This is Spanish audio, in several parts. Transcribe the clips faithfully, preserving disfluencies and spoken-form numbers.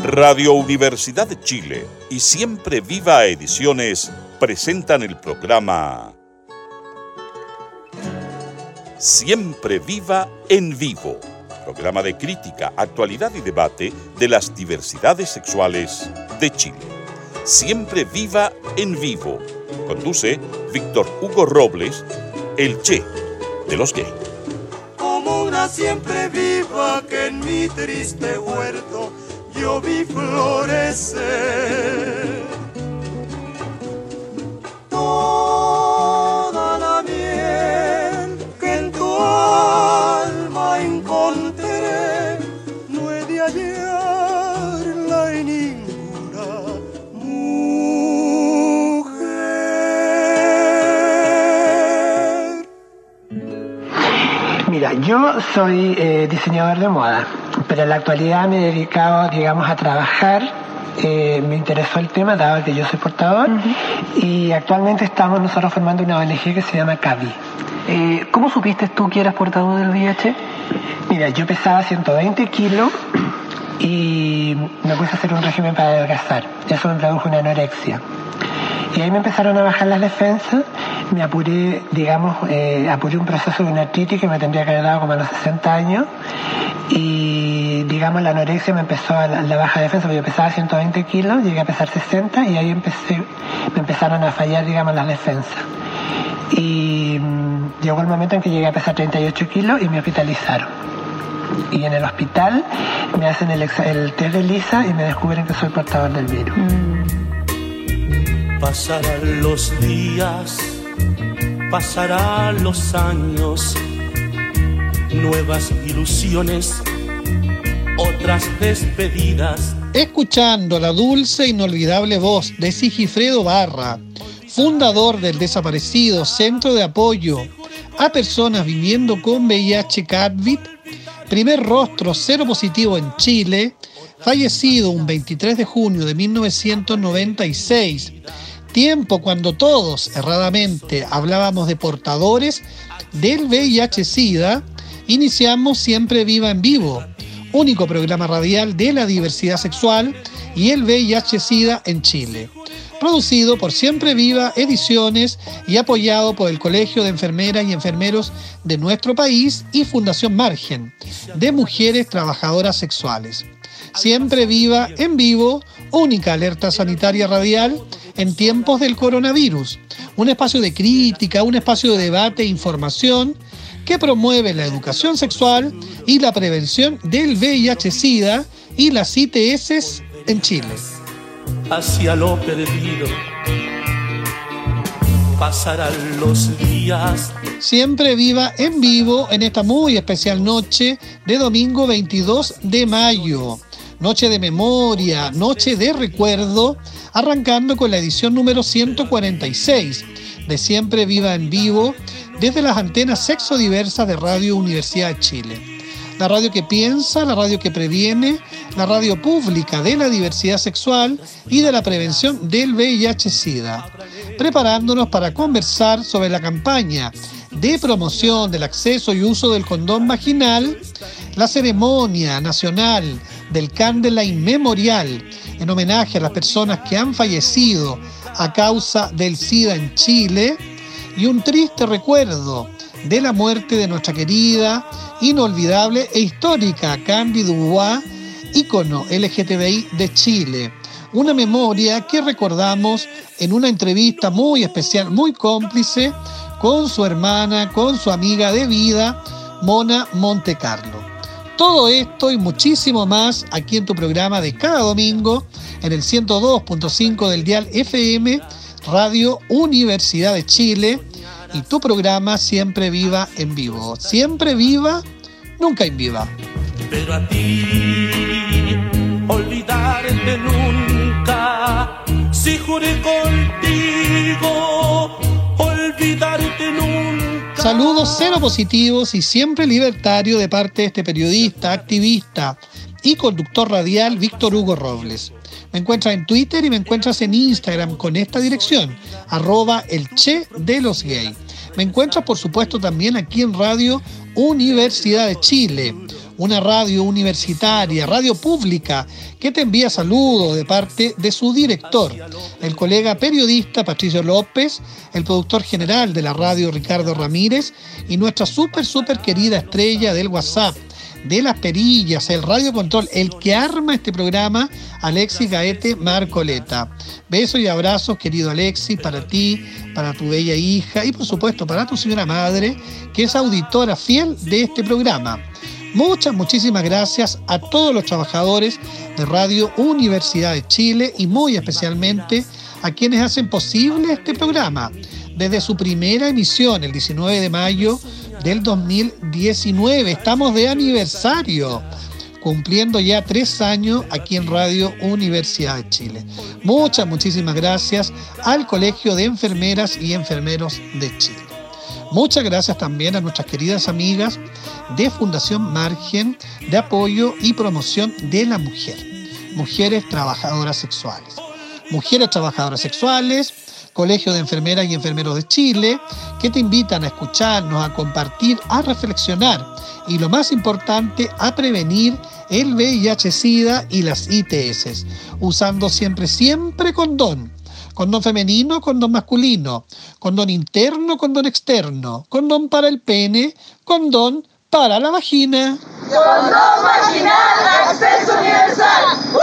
Radio Universidad de Chile y Siempre Viva Ediciones presentan el programa Siempre Viva en Vivo, programa de crítica, actualidad y debate de las diversidades sexuales de Chile. Siempre Viva en Vivo. Conduce Víctor Hugo Robles, el Che de los gays. Como una siempre viva que en mi triste huerto yo vi florecer. Toda la miel que en tu alma encontré, no he de hallarla en ninguna mujer. Mira, yo soy eh, diseñador de moda, pero en la actualidad me he dedicado, digamos, a trabajar. Eh, me interesó el tema, dado que yo soy portador, uh-huh. Y actualmente estamos nosotros formando una O N G que se llama CAVI. Eh, ¿Cómo supiste tú que eras portador del V I H? Mira, yo pesaba ciento veinte kilos y me puse a hacer un régimen para adelgazar. Eso me produjo una anorexia. Y ahí me empezaron a bajar las defensas, me apuré, digamos, eh, apuré un proceso de una artritis que me tendría que haber dado como a los sesenta años, y digamos la anorexia me empezó a la, la baja defensa, porque yo pesaba ciento veinte kilos, llegué a pesar sesenta y ahí empecé, me empezaron a fallar, digamos, las defensas. Y mmm, llegó el momento en que llegué a pesar treinta y ocho kilos y me hospitalizaron. Y en el hospital me hacen el, el test de ELISA y me descubren que soy portador del virus. Mm. Pasarán los días, pasarán los años, nuevas ilusiones, otras despedidas. Escuchando la dulce e inolvidable voz de Sigifredo Barra, fundador del desaparecido Centro de Apoyo a Personas Viviendo con V I H CAVI, primer rostro cero positivo en Chile, fallecido un veintitrés de junio de mil novecientos noventa y seis, tiempo cuando todos erradamente hablábamos de portadores del V I H-Sida, iniciamos Siempre Viva en Vivo, único programa radial de la diversidad sexual y el V I H-Sida en Chile, producido por Siempre Viva Ediciones y apoyado por el Colegio de Enfermeras y Enfermeros de nuestro país y Fundación Margen, de Mujeres Trabajadoras Sexuales. Siempre Viva en Vivo, única alerta sanitaria radial en tiempos del coronavirus. Un espacio de crítica, un espacio de debate e información que promueve la educación sexual y la prevención del V I H-Sida y las I T S en Chile. Hacia lo perdido pasarán los días. Siempre Viva en Vivo en esta muy especial noche de domingo veintidós de mayo. Noche de memoria, noche de recuerdo, arrancando con la edición número ciento cuarenta y seis de Siempre Viva en Vivo desde las antenas sexodiversas de Radio Universidad de Chile. La radio que piensa, la radio que previene, la radio pública de la diversidad sexual y de la prevención del V I H-Sida. Preparándonos para conversar sobre la campaña de promoción del acceso y uso del condón vaginal, la ceremonia nacional del Candlelight Memorial en homenaje a las personas que han fallecido a causa del SIDA en Chile y un triste recuerdo de la muerte de nuestra querida, inolvidable e histórica Candy Dubois, ícono L G T B I de Chile. Una memoria que recordamos en una entrevista muy especial, muy cómplice, con su hermana, con su amiga de vida, Mona Montecarlo. Todo esto y muchísimo más aquí en tu programa de cada domingo en el ciento dos punto cinco del dial F M, Radio Universidad de Chile, y tu programa Siempre Viva en Vivo. Siempre viva, nunca en viva. Pero a ti, olvidarte nunca, si juré contigo, olvidarte nunca. Saludos cero positivos y siempre libertario de parte de este periodista, activista y conductor radial Víctor Hugo Robles. Me encuentras en Twitter y me encuentras en Instagram con esta dirección, arroba el Che de los Gays. Me encuentras, por supuesto, también aquí en Radio Universidad de Chile, una radio universitaria, radio pública, que te envía saludos de parte de su director, el colega periodista Patricio López, el productor general de la radio Ricardo Ramírez y nuestra súper, súper querida estrella del WhatsApp, de las perillas, el radio control, el que arma este programa, Alexis Gaete Marcoleta. Besos y abrazos, querido Alexis, para ti, para tu bella hija y por supuesto para tu señora madre, que es auditora fiel de este programa. Muchas, muchísimas gracias a todos los trabajadores de Radio Universidad de Chile y muy especialmente a quienes hacen posible este programa. Desde su primera emisión, el diecinueve de mayo del dos mil diecinueve, estamos de aniversario, cumpliendo ya tres años aquí en Radio Universidad de Chile. Muchas, muchísimas gracias al Colegio de Enfermeras y Enfermeros de Chile. Muchas gracias también a nuestras queridas amigas de Fundación Margen de Apoyo y Promoción de la Mujer, Mujeres Trabajadoras Sexuales. Mujeres Trabajadoras Sexuales, Colegio de Enfermeras y Enfermeros de Chile, que te invitan a escucharnos, a compartir, a reflexionar y lo más importante, a prevenir el V I H-Sida y las I T S, usando siempre, siempre condón. Condón femenino, condón masculino, condón interno, condón externo, condón para el pene, condón para la vagina. Condón vaginal, acceso universal. ¡Uh!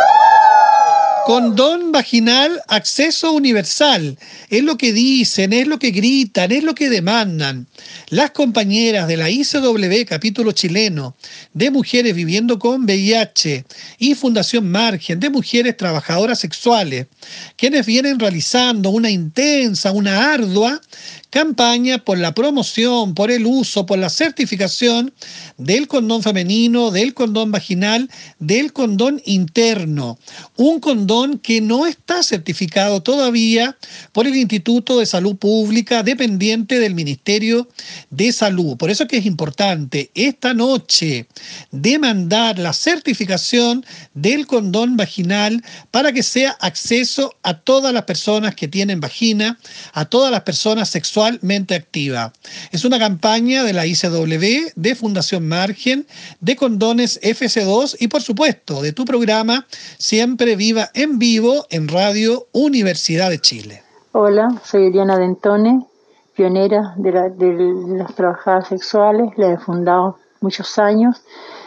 Condón vaginal, acceso universal. Es lo que dicen, es lo que gritan, es lo que demandan. Las compañeras de la I C W, capítulo chileno, de Mujeres Viviendo con V I H y Fundación Margen de Mujeres Trabajadoras Sexuales, quienes vienen realizando una intensa, una ardua campaña por la promoción, por el uso, por la certificación del condón femenino, del condón vaginal, del condón interno. Un condón que no está certificado todavía por el Instituto de Salud Pública dependiente del Ministerio de Salud. Por eso que es importante esta noche demandar la certificación del condón vaginal para que sea acceso a todas las personas que tienen vagina, a todas las personas sexualmente activas. Es una campaña de la I C W, de Fundación Margen, de Condones F C dos y por supuesto de tu programa Siempre Viva en Vivo en Radio Universidad de Chile. Hola, soy Eliana Dentone, pionera de, la, de las trabajadoras sexuales. La he fundado muchos años,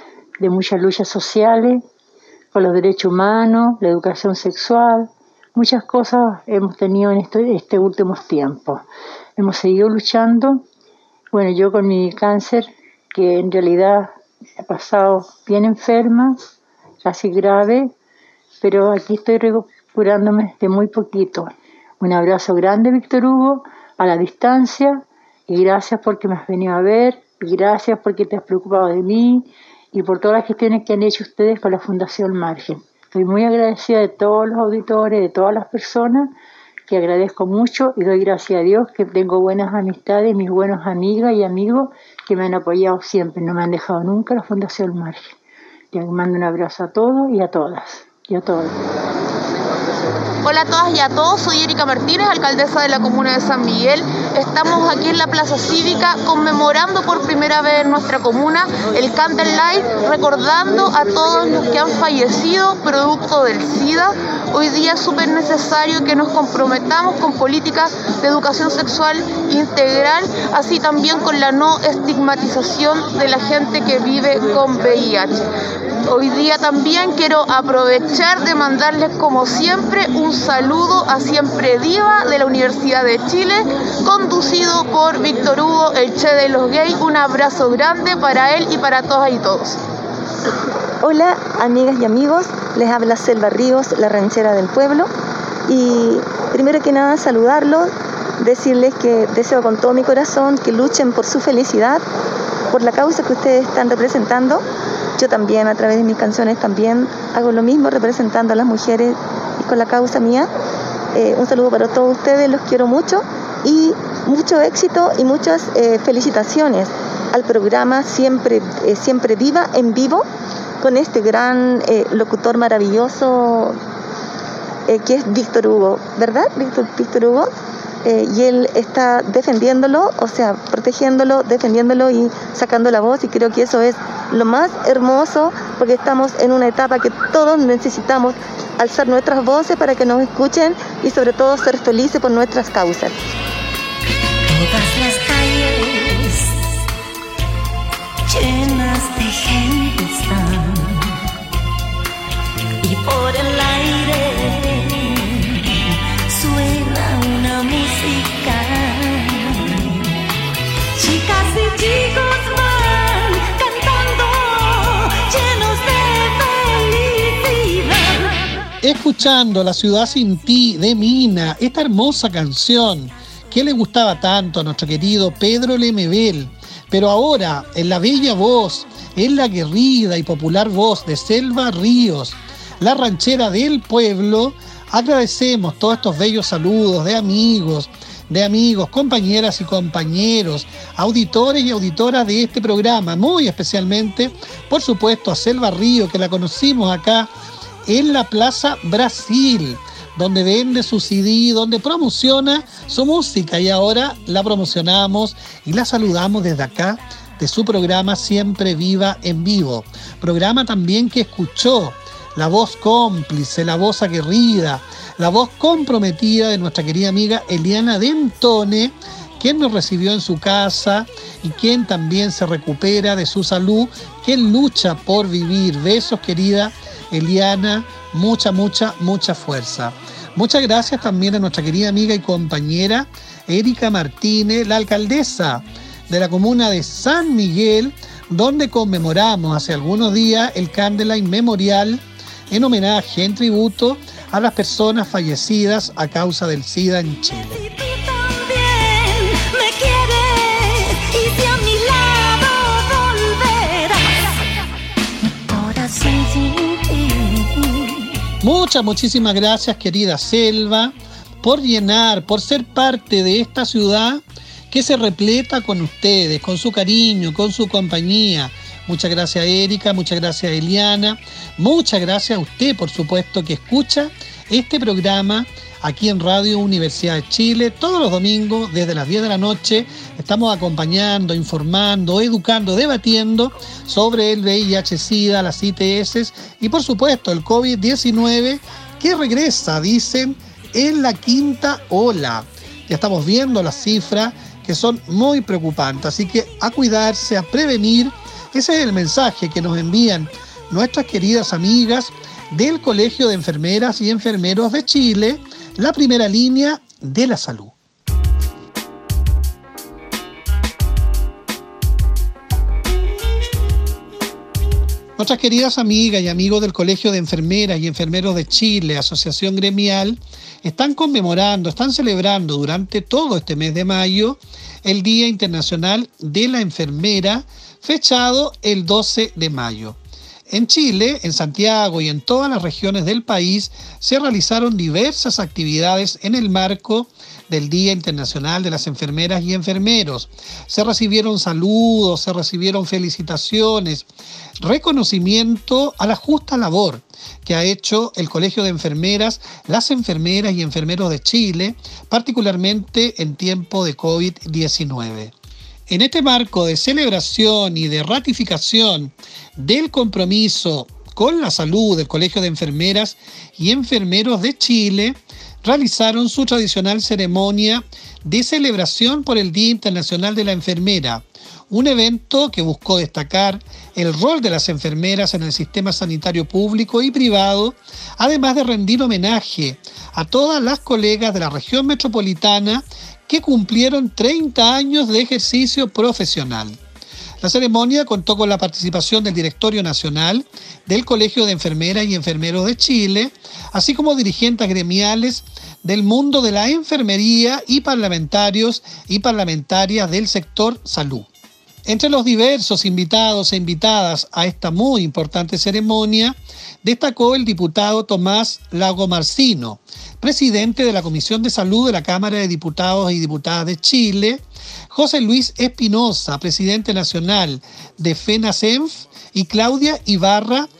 de muchas luchas sociales, por los derechos humanos, la educación sexual. Muchas cosas hemos tenido en este, este últimos tiempos. Hemos seguido luchando. Bueno, yo con mi cáncer, que en realidad he pasado bien enferma, casi grave, pero aquí estoy recuperándome de muy poquito. Un abrazo grande, Víctor Hugo, a la distancia, y gracias porque me has venido a ver, y gracias porque te has preocupado de mí, y por todas las gestiones que han hecho ustedes con la Fundación Margen. Estoy muy agradecida de todos los auditores, de todas las personas, que agradezco mucho y doy gracias a Dios que tengo buenas amistades, mis buenas amigas y amigos que me han apoyado siempre, no me han dejado nunca la Fundación Margen. Les mando un abrazo a todos y a todas, y a todos. Hola a todas y a todos, soy Erika Martínez, alcaldesa de la comuna de San Miguel. Estamos aquí en la Plaza Cívica conmemorando por primera vez en nuestra comuna el Candlelight, recordando a todos los que han fallecido producto del SIDA. Hoy día es súper necesario que nos comprometamos con políticas de educación sexual integral, así también con la no estigmatización de la gente que vive con V I H. Hoy día también quiero aprovechar de mandarles como siempre un saludo a Siempre Viva de la Universidad de Chile, conducido por Víctor Hugo, el Che de los Gays. Un abrazo grande para él y para todas y todos. Hola amigas y amigos, les habla Selva Ríos, la ranchera del pueblo, y primero que nada saludarlos, decirles que deseo con todo mi corazón que luchen por su felicidad, por la causa que ustedes están representando. Yo también a través de mis canciones también hago lo mismo, representando a las mujeres y con la causa mía. Eh, un saludo para todos ustedes, los quiero mucho y mucho éxito y muchas eh, felicitaciones al programa Siempre, eh, Siempre Viva en Vivo, con este gran eh, locutor maravilloso eh, que es Víctor Hugo, ¿verdad? Víctor, Víctor Hugo. eh, y él está defendiéndolo, o sea, protegiéndolo, defendiéndolo y sacando la voz, y creo que eso es lo más hermoso, porque estamos en una etapa que todos necesitamos alzar nuestras voces para que nos escuchen y sobre todo ser felices por nuestras causas. Todas las calles llenas de gente están, y por el aire suena una música. Chicas y chicos van cantando llenos de felicidad. Escuchando La ciudad sin ti de Mina, esta hermosa canción que le gustaba tanto a nuestro querido Pedro Lemebel, pero ahora en la bella voz, en la aguerrida y popular voz de Selva Ríos, la ranchera del pueblo, agradecemos todos estos bellos saludos de amigos, de amigos, compañeras y compañeros, auditores y auditoras de este programa, muy especialmente, por supuesto, a Selva Ríos, que la conocimos acá en la Plaza Brasil, donde vende su C D, donde promociona su música, y ahora la promocionamos y la saludamos desde acá, de su programa Siempre Viva en Vivo. Programa también que escuchó la voz cómplice, la voz aguerrida, la voz comprometida de nuestra querida amiga Eliana Dentone, quien nos recibió en su casa y quien también se recupera de su salud, quien lucha por vivir. Besos, querida Eliana, mucha, mucha, mucha fuerza. Muchas gracias también a nuestra querida amiga y compañera Erika Martínez, la alcaldesa de la comuna de San Miguel, donde conmemoramos hace algunos días el Candlelight Memorial en homenaje, en tributo a las personas fallecidas a causa del SIDA en Chile. Muchas, muchísimas gracias, querida Selva, por llenar, por ser parte de esta ciudad que se repleta con ustedes, con su cariño, con su compañía. Muchas gracias, Erika, muchas gracias, Eliana, muchas gracias a usted, por supuesto, que escucha este programa aquí en Radio Universidad de Chile. Todos los domingos, desde las diez de la noche, estamos acompañando, informando, educando, debatiendo sobre el V I H SIDA, las I T S y, por supuesto, el COVID diecinueve, que regresa, dicen, en la quinta ola. Ya estamos viendo las cifras que son muy preocupantes, así que a cuidarse, a prevenir. Ese es el mensaje que nos envían nuestras queridas amigas del Colegio de Enfermeras y Enfermeros de Chile, la primera línea de la salud. Nuestras queridas amigas y amigos del Colegio de Enfermeras y Enfermeros de Chile, Asociación Gremial, están conmemorando, están celebrando durante todo este mes de mayo el Día Internacional de la Enfermera, fechado el doce de mayo. En Chile, en Santiago y en todas las regiones del país se realizaron diversas actividades en el marco del Día Internacional de las Enfermeras y Enfermeros. Se recibieron saludos, se recibieron felicitaciones, reconocimiento a la justa labor que ha hecho el Colegio de Enfermeras, las enfermeras y enfermeros de Chile, particularmente en tiempo de COVID diecinueve. En este marco de celebración y de ratificación del compromiso con la salud del Colegio de Enfermeras y Enfermeros de Chile, realizaron su tradicional ceremonia de celebración por el Día Internacional de la Enfermera, un evento que buscó destacar el rol de las enfermeras en el sistema sanitario público y privado, además de rendir homenaje a todas las colegas de la región metropolitana que cumplieron treinta años de ejercicio profesional. La ceremonia contó con la participación del Directorio Nacional del Colegio de Enfermeras y Enfermeros de Chile, así como dirigentes gremiales del mundo de la enfermería y parlamentarios y parlamentarias del sector salud. Entre los diversos invitados e invitadas a esta muy importante ceremonia, destacó el diputado Tomás Lago Marcino, presidente de la Comisión de Salud de la Cámara de Diputados y Diputadas de Chile, José Luis Espinosa, presidente nacional de FENACENF, y Claudia Ibarra,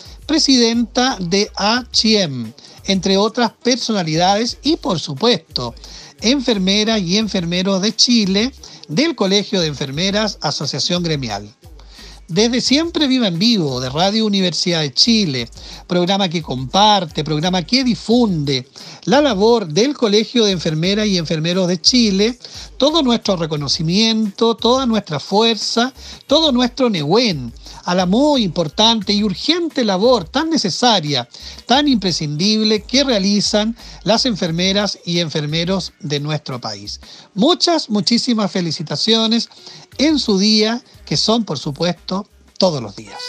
presidenta de A C H I E M, entre otras personalidades, y por supuesto, enfermeras y enfermeros de Chile del Colegio de Enfermeras Asociación Gremial. Desde Siempre Viva en Vivo, de Radio Universidad de Chile, programa que comparte, programa que difunde la labor del Colegio de Enfermeras y Enfermeros de Chile, todo nuestro reconocimiento, toda nuestra fuerza, todo nuestro nehuen a la muy importante y urgente labor tan necesaria, tan imprescindible que realizan las enfermeras y enfermeros de nuestro país. Muchas, muchísimas felicitaciones en su día, que son, por supuesto, todos los días.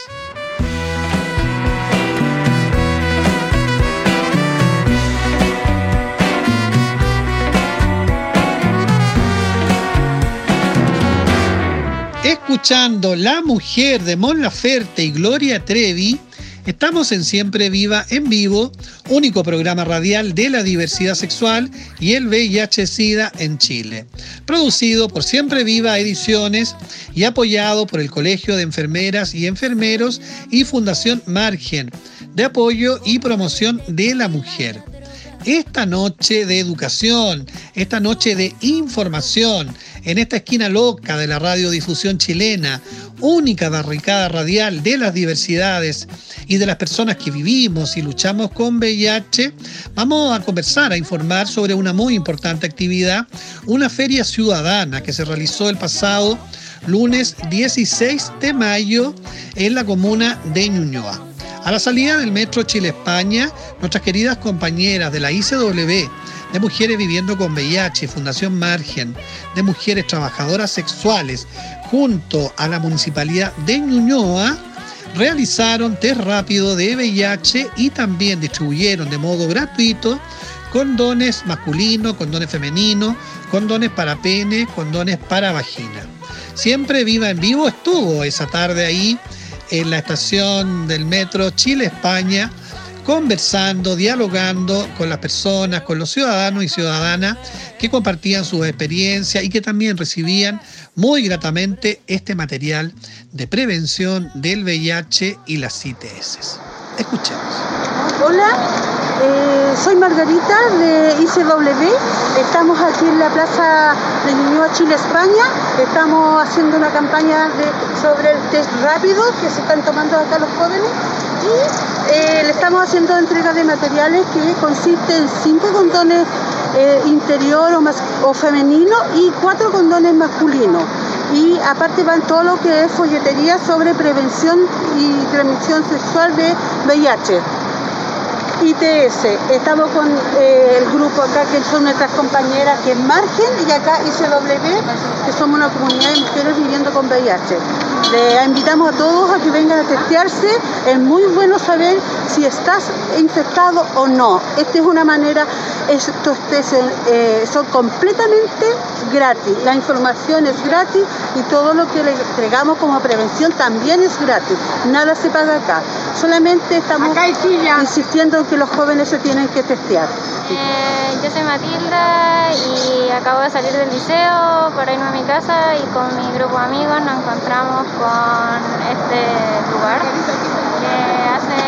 Escuchando La Mujer de Mon Laferte y Gloria Trevi, estamos en Siempre Viva en Vivo, único programa radial de la diversidad sexual y el V I H SIDA en Chile, producido por Siempre Viva Ediciones y apoyado por el Colegio de Enfermeras y Enfermeros y Fundación Margen, de apoyo y promoción de la mujer. Esta noche de educación, esta noche de información, en esta esquina loca de la radiodifusión chilena, única barricada radial de las diversidades y de las personas que vivimos y luchamos con V I H, vamos a conversar, a informar sobre una muy importante actividad, una feria ciudadana que se realizó el pasado lunes dieciséis de mayo en la comuna de Ñuñoa. A la salida del Metro Chile-España, nuestras queridas compañeras de la I C W, de Mujeres Viviendo con V I H, Fundación Margen, de Mujeres Trabajadoras Sexuales, junto a la Municipalidad de Ñuñoa, realizaron test rápido de V I H y también distribuyeron de modo gratuito condones masculinos, condones femeninos, condones para pene, condones para vagina. Siempre Viva en Vivo estuvo esa tarde ahí en la estación del Metro Chile-España, conversando, dialogando con las personas, con los ciudadanos y ciudadanas que compartían sus experiencias y que también recibían muy gratamente este material de prevención del V I H y las I T S. Escuchemos. Hola, eh, soy Margarita de I C W. Estamos aquí en la plaza de Ñuñoa, Chile, España. Estamos haciendo una campaña de, sobre el test rápido que se están tomando acá los jóvenes. Y eh, le estamos haciendo entrega de materiales que consiste en cinco condones eh, interior o, mas, o femenino y cuatro condones masculinos. Y aparte van todo lo que es folletería sobre prevención y transmisión sexual de V I H. I T S, estamos con eh, el grupo acá que son nuestras compañeras que es Margen y acá I C W, que somos una comunidad de mujeres viviendo con V I H. Le invitamos a todos a que vengan a testearse, es muy bueno saber si estás infectado o no. Esta es una manera, estos test eh, son completamente gratis, la información es gratis y todo lo que le entregamos como prevención también es gratis, nada se paga acá, solamente estamos insistiendo en que los jóvenes se tienen que testear. Eh, yo soy Matilda y acabo de salir del liceo para irme a mi casa y con mi grupo de amigos nos encontramos con este lugar que hace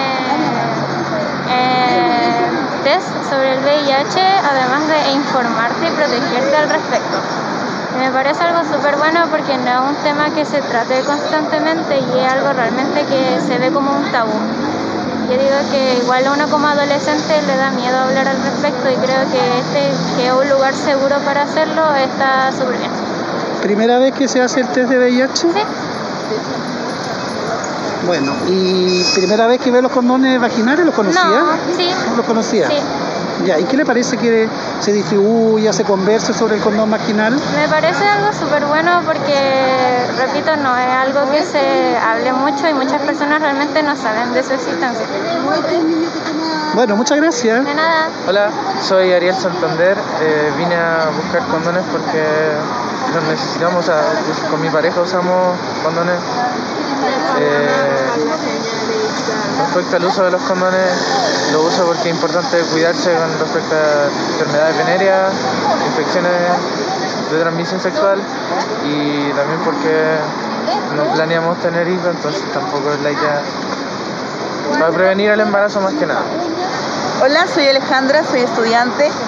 eh, test sobre el V I H, además de informarte y protegerte al respecto. Me parece algo súper bueno porque no es un tema que se trate constantemente y es algo realmente que se ve como un tabú. Yo digo que igual a uno como adolescente le da miedo hablar al respecto y creo que este, que es un lugar seguro para hacerlo, está súper bien. ¿Primera vez que se hace el test de V I H? Sí. Bueno, ¿y primera vez que ve los condones vaginales? ¿Los conocía? No, sí. ¿Los conocía? Sí. Ya, ¿y qué le parece que se distribuya, se converse sobre el condón vaginal? Me parece algo súper bueno porque, repito, no es algo que se hable mucho y muchas personas realmente no saben de su existencia. Bueno, muchas gracias. De nada. Hola, soy Ariel Santander. Eh, vine a buscar condones porque los necesitamos. O sea, con mi pareja usamos condones. Eh, respecto al uso de los condones, lo uso porque es importante cuidarse con respecto a enfermedades venéreas, infecciones de transmisión sexual y también porque no planeamos tener hijos, entonces tampoco es la idea para prevenir el embarazo más que nada. Hola, soy Alejandra, soy estudiante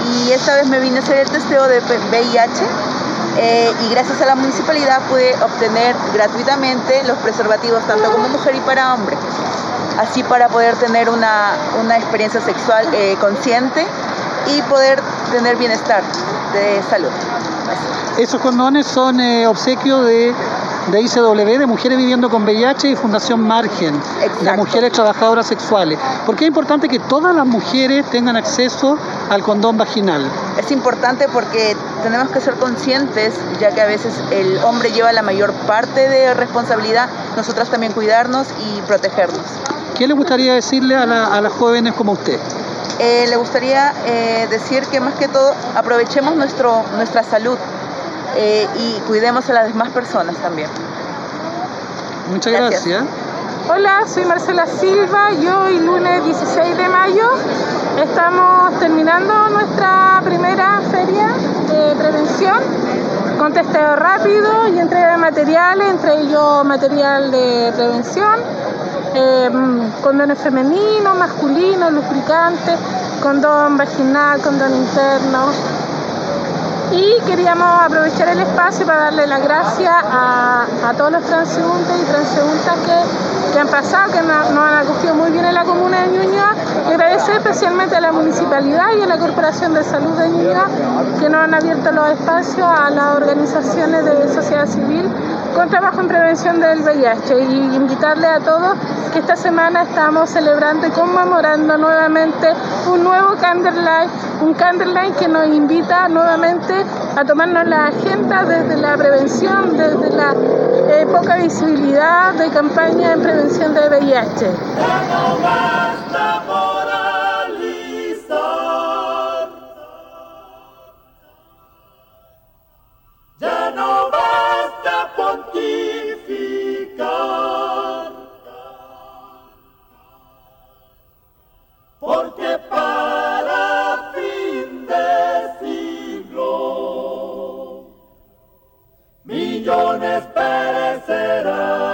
y esta vez me vine a hacer el testeo de V I H eh, y gracias a la municipalidad pude obtener gratuitamente los preservativos tanto como mujer y para hombre, así para poder tener una, una experiencia sexual eh, consciente y poder tener bienestar de salud. Así. Esos condones son eh, obsequios de, de I C W, de Mujeres Viviendo con V I H y Fundación Margen, Exacto. de Mujeres Trabajadoras Sexuales. ¿Por qué es importante que todas las mujeres tengan acceso al condón vaginal? Es importante porque tenemos que ser conscientes, ya que a veces el hombre lleva la mayor parte de responsabilidad, nosotras también cuidarnos y protegernos. ¿Qué le gustaría decirle a, la, a las jóvenes como usted? Eh, le gustaría eh, decir que más que todo aprovechemos nuestro, nuestra salud eh, y cuidemos a las demás personas también. Muchas gracias. gracias. Hola, soy Marcela Silva y hoy lunes dieciséis de mayo estamos terminando nuestra primera feria de prevención con testeo rápido y entrega de materiales, entre ellos material de prevención. Eh, condones femeninos, masculinos, lubricantes, condón vaginal, condón interno. Y queríamos aprovechar el espacio para darle las gracias a, a todos los transeúntes y transeúntas que, que han pasado, que nos, nos han acogido muy bien en la comuna de Ñuñoa. Y agradecer especialmente a la municipalidad y a la Corporación de Salud de Ñuñoa que nos han abierto los espacios a las organizaciones de sociedad civil con trabajo en prevención del V I H, y invitarle a todos que esta semana estamos celebrando y conmemorando nuevamente un nuevo Candlelight, un Candlelight que nos invita nuevamente a tomarnos la agenda desde la prevención, desde la eh, poca visibilidad de campaña en prevención de V I H. Ya no basta pontificar, porque para fin de siglo millones perecerán.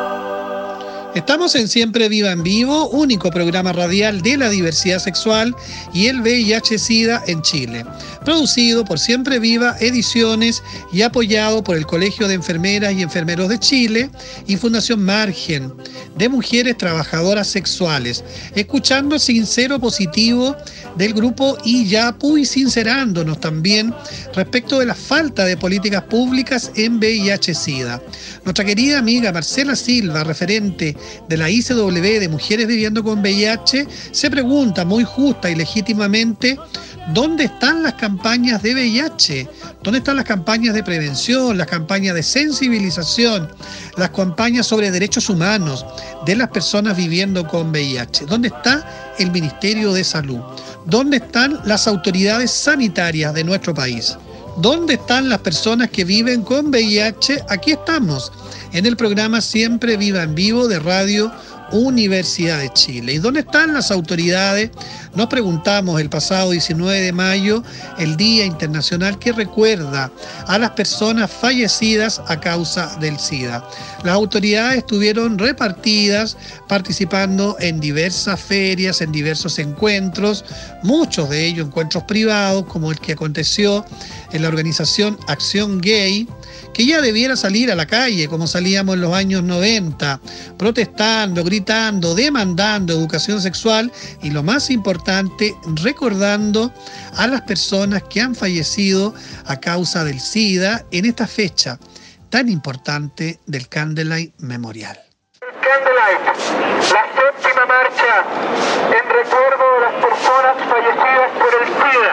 Estamos en Siempre Viva en Vivo, único programa radial de la diversidad sexual y el V I H-Sida en Chile. Producido por Siempre Viva Ediciones y apoyado por el Colegio de Enfermeras y Enfermeros de Chile y Fundación Margen, de Mujeres Trabajadoras Sexuales. Escuchando el sincero positivo del grupo IYAPU y sincerándonos también respecto de la falta de políticas públicas en V I H-Sida. Nuestra querida amiga Marcela Silva, referente de la I C W de Mujeres Viviendo con V I H, se pregunta muy justa y legítimamente: ¿dónde están las campañas de V I H? ¿Dónde están las campañas de prevención, las campañas de sensibilización, las campañas sobre derechos humanos de las personas viviendo con V I H? ¿Dónde está el Ministerio de Salud? ¿Dónde están las autoridades sanitarias de nuestro país? ¿Dónde están las personas que viven con V I H? Aquí estamos, en el programa Siempre Viva en Vivo de Radio Universidad de Chile. ¿Y dónde están las autoridades? Nos preguntamos el pasado diecinueve de mayo, el Día Internacional que recuerda a las personas fallecidas a causa del SIDA. Las autoridades estuvieron repartidas, participando en diversas ferias, en diversos encuentros, muchos de ellos encuentros privados, como el que aconteció en la organización Acción Gay, que ya debiera salir a la calle como salíamos en los años noventa, protestando, gritando, demandando educación sexual y, lo más importante, recordando a las personas que han fallecido a causa del SIDA en esta fecha tan importante del Candlelight Memorial. Candlelight, la séptima marcha en recuerdo de las personas fallecidas por el SIDA.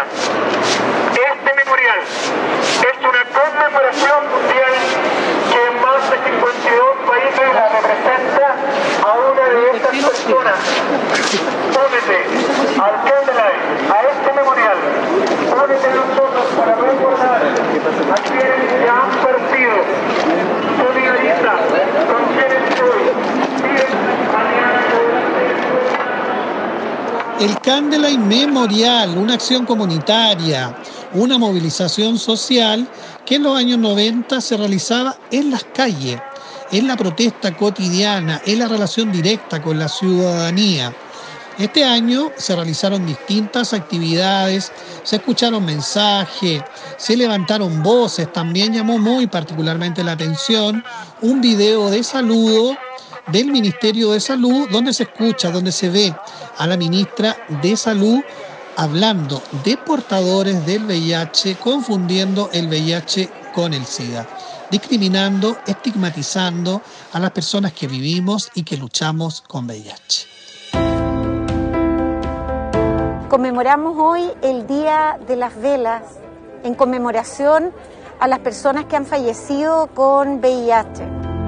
Este memorial es una conmemoración mundial que en más de cincuenta y dos países la representa a una de estas personas. Únete al Candlelight, a este memorial. Únete a nosotros para recordar a quienes ya han partido. Solidariza con quienes hoy viven mañana. El Candlelight Memorial, una acción comunitaria, una movilización social que en los años noventa se realizaba en las calles, en la protesta cotidiana, en la relación directa con la ciudadanía. Este año se realizaron distintas actividades, se escucharon mensajes, se levantaron voces, también llamó muy particularmente la atención un video de saludo del Ministerio de Salud, donde se escucha, donde se ve a la ministra de Salud hablando de portadores del V I H, confundiendo el V I H con el SIDA, discriminando, estigmatizando a las personas que vivimos y que luchamos con V I H. Conmemoramos hoy el Día de las Velas en conmemoración a las personas que han fallecido con V I H.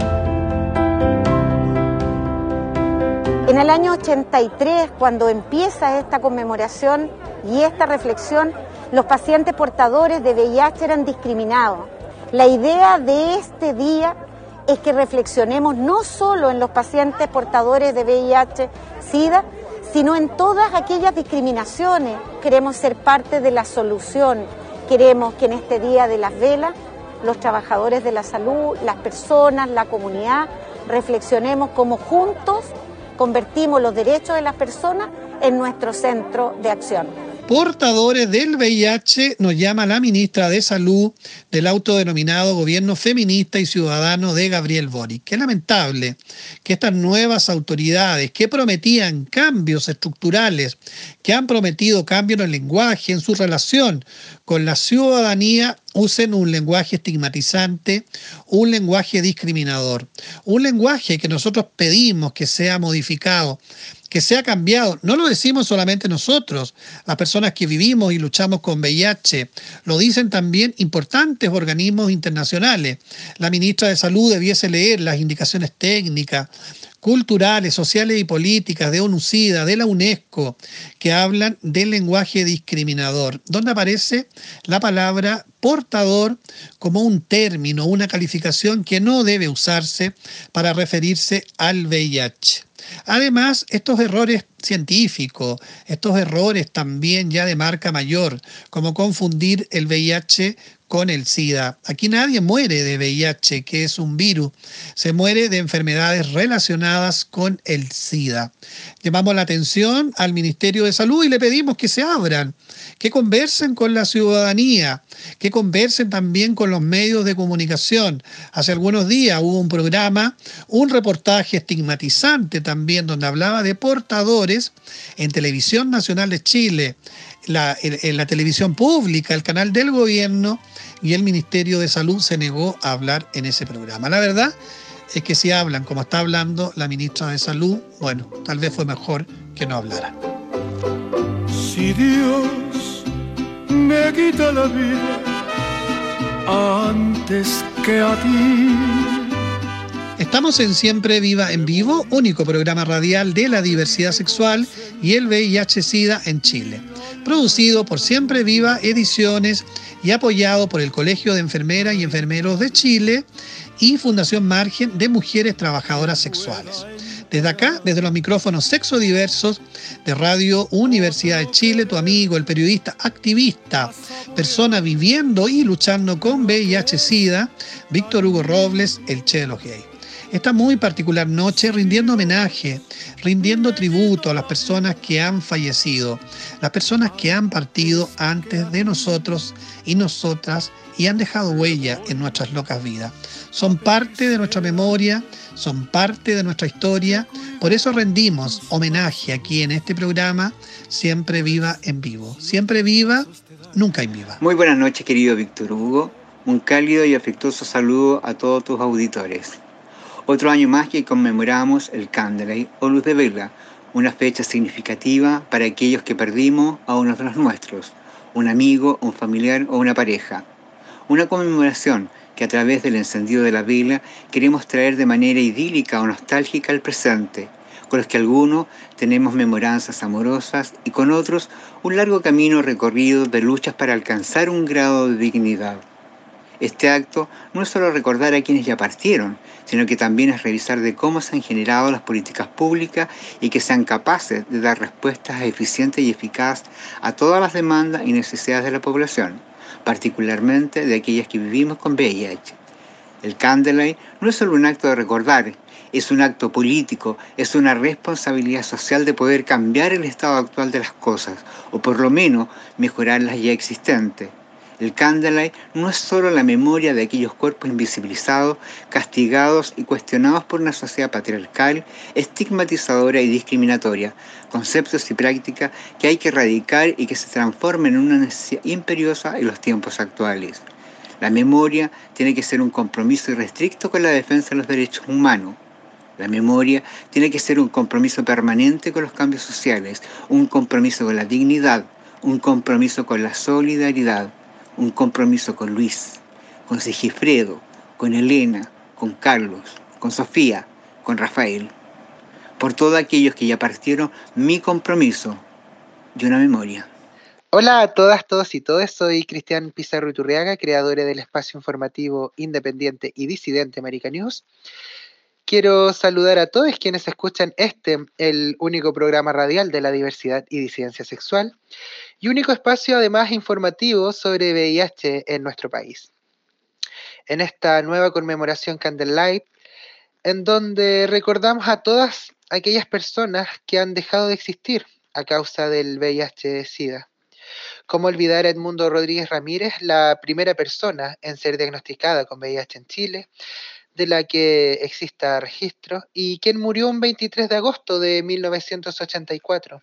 En el año ochenta y tres, cuando empieza esta conmemoración y esta reflexión, los pacientes portadores de V I H eran discriminados. La idea de este día es que reflexionemos no solo en los pacientes portadores de V I H, SIDA, sino en todas aquellas discriminaciones. Queremos ser parte de la solución. Queremos que en este Día de las Velas, los trabajadores de la salud, las personas, la comunidad, reflexionemos cómo juntos convertimos los derechos de las personas en nuestro centro de acción. Portadores del V I H nos llama la ministra de Salud del autodenominado Gobierno Feminista y Ciudadano de Gabriel Boric. Qué lamentable que estas nuevas autoridades que prometían cambios estructurales, que han prometido cambios en el lenguaje, en su relación con la ciudadanía, usen un lenguaje estigmatizante, un lenguaje discriminador, un lenguaje que nosotros pedimos que sea modificado, que sea cambiado. No lo decimos solamente nosotros, las personas que vivimos y luchamos con V I H, lo dicen también importantes organismos internacionales. La ministra de Salud debiese leer las indicaciones técnicas, culturales, sociales y políticas de ONU-SIDA, de la UNESCO, que hablan del lenguaje discriminador, donde aparece la palabra portador como un término, una calificación que no debe usarse para referirse al V I H. Además, estos errores científicos, estos errores también ya de marca mayor, como confundir el V I H con el SIDA. Aquí nadie muere de V I H, que es un virus. Se muere de enfermedades relacionadas con el SIDA. Llamamos la atención al Ministerio de Salud y le pedimos que se abran, que conversen con la ciudadanía, que conversen también con los medios de comunicación. Hace algunos días hubo un programa, un reportaje estigmatizante también, donde hablaba de portadores en Televisión Nacional de Chile, la, en, en la televisión pública, el canal del gobierno, y el Ministerio de Salud se negó a hablar en ese programa. La verdad es que si hablan como está hablando la ministra de Salud, bueno, tal vez fue mejor que no hablara. Si Dios me quita la vida antes que a ti. Estamos en Siempre Viva en Vivo, único programa radial de la diversidad sexual y el V I H-Sida en Chile. Producido por Siempre Viva Ediciones y apoyado por el Colegio de Enfermeras y Enfermeros de Chile y Fundación Margen de Mujeres Trabajadoras Sexuales. Desde acá, desde los micrófonos sexodiversos de Radio Universidad de Chile, tu amigo, el periodista activista, persona viviendo y luchando con V I H-Sida, Víctor Hugo Robles, el Che de los Gays. Esta muy particular noche rindiendo homenaje, rindiendo tributo a las personas que han fallecido, las personas que han partido antes de nosotros y nosotras y han dejado huella en nuestras locas vidas. Son parte de nuestra memoria, son parte de nuestra historia, por eso rendimos homenaje aquí en este programa Siempre Viva en Vivo. Siempre viva, nunca en viva. Muy buenas noches, querido Víctor Hugo. Un cálido y afectuoso saludo a todos tus auditores. Otro año más que conmemoramos el Candlelight o Luz de Vela, una fecha significativa para aquellos que perdimos a uno de los nuestros, un amigo, un familiar o una pareja. Una conmemoración que a través del encendido de la vela queremos traer de manera idílica o nostálgica al presente, con los que algunos tenemos memoranzas amorosas y con otros un largo camino recorrido de luchas para alcanzar un grado de dignidad. Este acto no es solo recordar a quienes ya partieron, sino que también es revisar de cómo se han generado las políticas públicas y que sean capaces de dar respuestas eficientes y eficaces a todas las demandas y necesidades de la población, particularmente de aquellas que vivimos con V I H. El Candlelight no es solo un acto de recordar, es un acto político, es una responsabilidad social de poder cambiar el estado actual de las cosas, o por lo menos mejorar las ya existentes. El Candlelight no es solo la memoria de aquellos cuerpos invisibilizados, castigados y cuestionados por una sociedad patriarcal, estigmatizadora y discriminatoria, conceptos y prácticas que hay que erradicar y que se transformen en una necesidad imperiosa en los tiempos actuales. La memoria tiene que ser un compromiso irrestricto con la defensa de los derechos humanos. La memoria tiene que ser un compromiso permanente con los cambios sociales, un compromiso con la dignidad, un compromiso con la solidaridad, un compromiso con Luis, con Sigifredo, con Elena, con Carlos, con Sofía, con Rafael. Por todos aquellos que ya partieron, mi compromiso y una memoria. Hola a todas, todos y todes, soy Cristian Pizarro Iturriaga, creador del espacio informativo independiente y disidente Marica News. Quiero saludar a todos quienes escuchan este, el único programa radial de la diversidad y disidencia sexual, y único espacio además informativo sobre V I H en nuestro país. En esta nueva conmemoración Candlelight, en donde recordamos a todas aquellas personas que han dejado de existir a causa del V I H-Sida. ¿Cómo olvidar a Edmundo Rodríguez Ramírez, la primera persona en ser diagnosticada con V I H en Chile, de la que exista registro, y quien murió un veintitrés de agosto de mil novecientos ochenta y cuatro?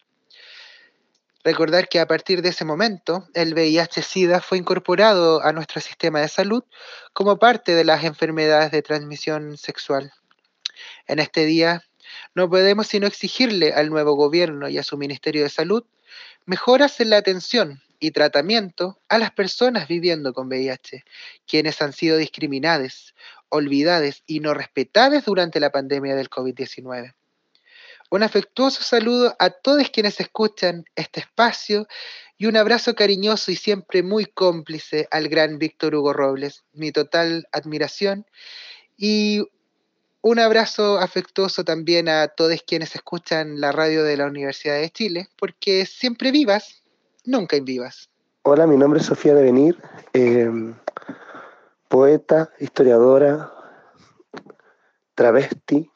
Recordar que a partir de ese momento, el V I H-Sida fue incorporado a nuestro sistema de salud como parte de las enfermedades de transmisión sexual. En este día, no podemos sino exigirle al nuevo gobierno y a su Ministerio de Salud mejoras en la atención y tratamiento a las personas viviendo con V I H, quienes han sido discriminadas, olvidadas y no respetadas durante la pandemia del COVID diecinueve. Un afectuoso saludo a todos quienes escuchan este espacio y un abrazo cariñoso y siempre muy cómplice al gran Víctor Hugo Robles. Mi total admiración y un abrazo afectuoso también a todos quienes escuchan la radio de la Universidad de Chile, porque siempre vivas, nunca invivas. Hola, mi nombre es Sofía Devenir, eh, poeta, historiadora, travesti,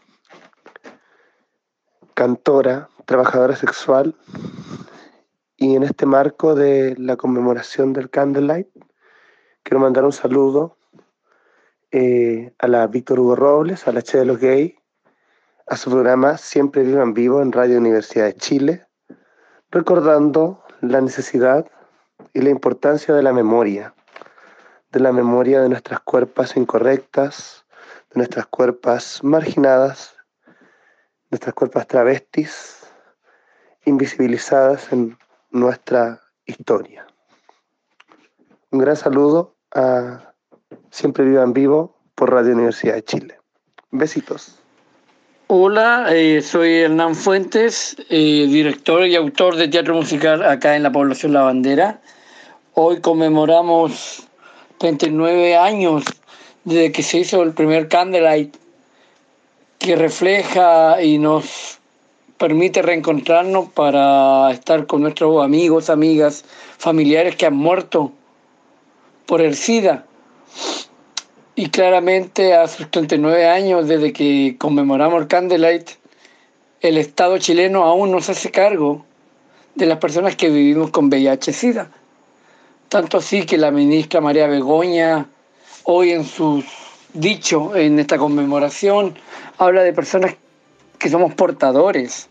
cantora, trabajadora sexual, y en este marco de la conmemoración del Candlelight quiero mandar un saludo eh, a la Víctor Hugo Robles, a la Che de los Gays, a su programa Siempre Vivan Vivo en Radio Universidad de Chile, recordando la necesidad y la importancia de la memoria, de la memoria de nuestras cuerpas incorrectas, de nuestras cuerpas marginadas, nuestras cuerpas travestis, invisibilizadas en nuestra historia. Un gran saludo a Siempre Vivan Vivo por Radio Universidad de Chile. Besitos. Hola, eh, soy Hernán Fuentes, eh, director y autor de teatro musical acá en la población La Bandera. Hoy conmemoramos treinta y nueve años desde que se hizo el primer Candlelight, que refleja y nos permite reencontrarnos para estar con nuestros amigos, amigas, familiares que han muerto por el SIDA. Y claramente a sus treinta y nueve años desde que conmemoramos el Candlelight, el Estado chileno aún no se hace cargo de las personas que vivimos con V I H-Sida. Tanto así que la ministra María Begoña, hoy en sus dichos en esta conmemoración, habla de personas que somos portadores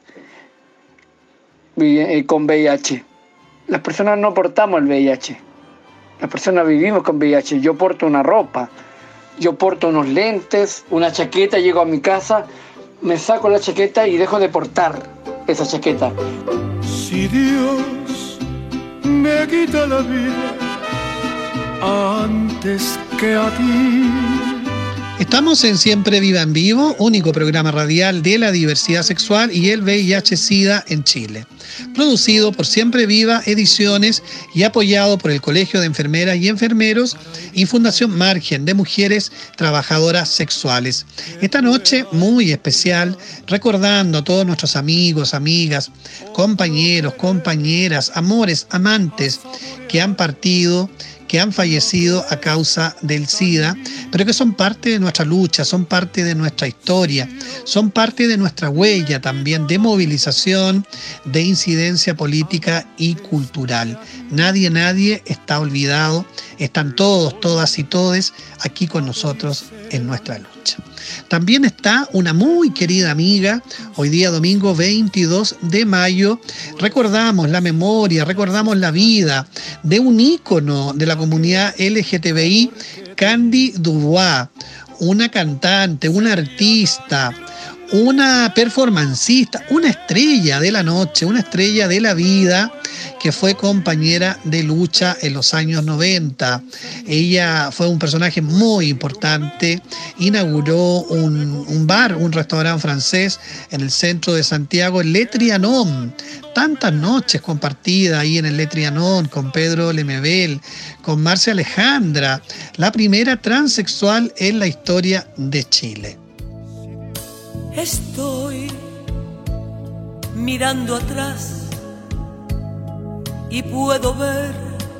con V I H. Las personas no portamos el V I H. Las personas vivimos con V I H. Yo porto una ropa, yo porto unos lentes, una chaqueta, llego a mi casa, me saco la chaqueta y dejo de portar esa chaqueta. Si Dios me quita la vida antes que a ti. Estamos en Siempre Vivan Vivo, único programa radial de la diversidad sexual y el V I H-Sida en Chile. Producido por Siempre Viva Ediciones y apoyado por el Colegio de Enfermeras y Enfermeros y Fundación Margen de Mujeres Trabajadoras Sexuales. Esta noche muy especial, recordando a todos nuestros amigos, amigas, compañeros, compañeras, amores, amantes que han partido, que han fallecido a causa del SIDA, pero que son parte de nuestra lucha, son parte de nuestra historia, son parte de nuestra huella también de movilización, de incidencia política y cultural. Nadie, nadie está olvidado, están todos, todas y todes aquí con nosotros en nuestra lucha. También está una muy querida amiga, hoy día domingo veintidós de mayo, recordamos la memoria, recordamos la vida de un ícono de la comunidad L G T B I, Candy Dubois, una cantante, una artista, una performancista, una estrella de la noche, una estrella de la vida, que fue compañera de lucha en los años noventa. Ella fue un personaje muy importante, inauguró un, un bar, un restaurante francés en el centro de Santiago, Le Trianon. Tantas noches compartidas ahí en el Le Trianon con Pedro Lemebel, con Marcia Alejandra, la primera transexual en la historia de Chile. Estoy mirando atrás y puedo ver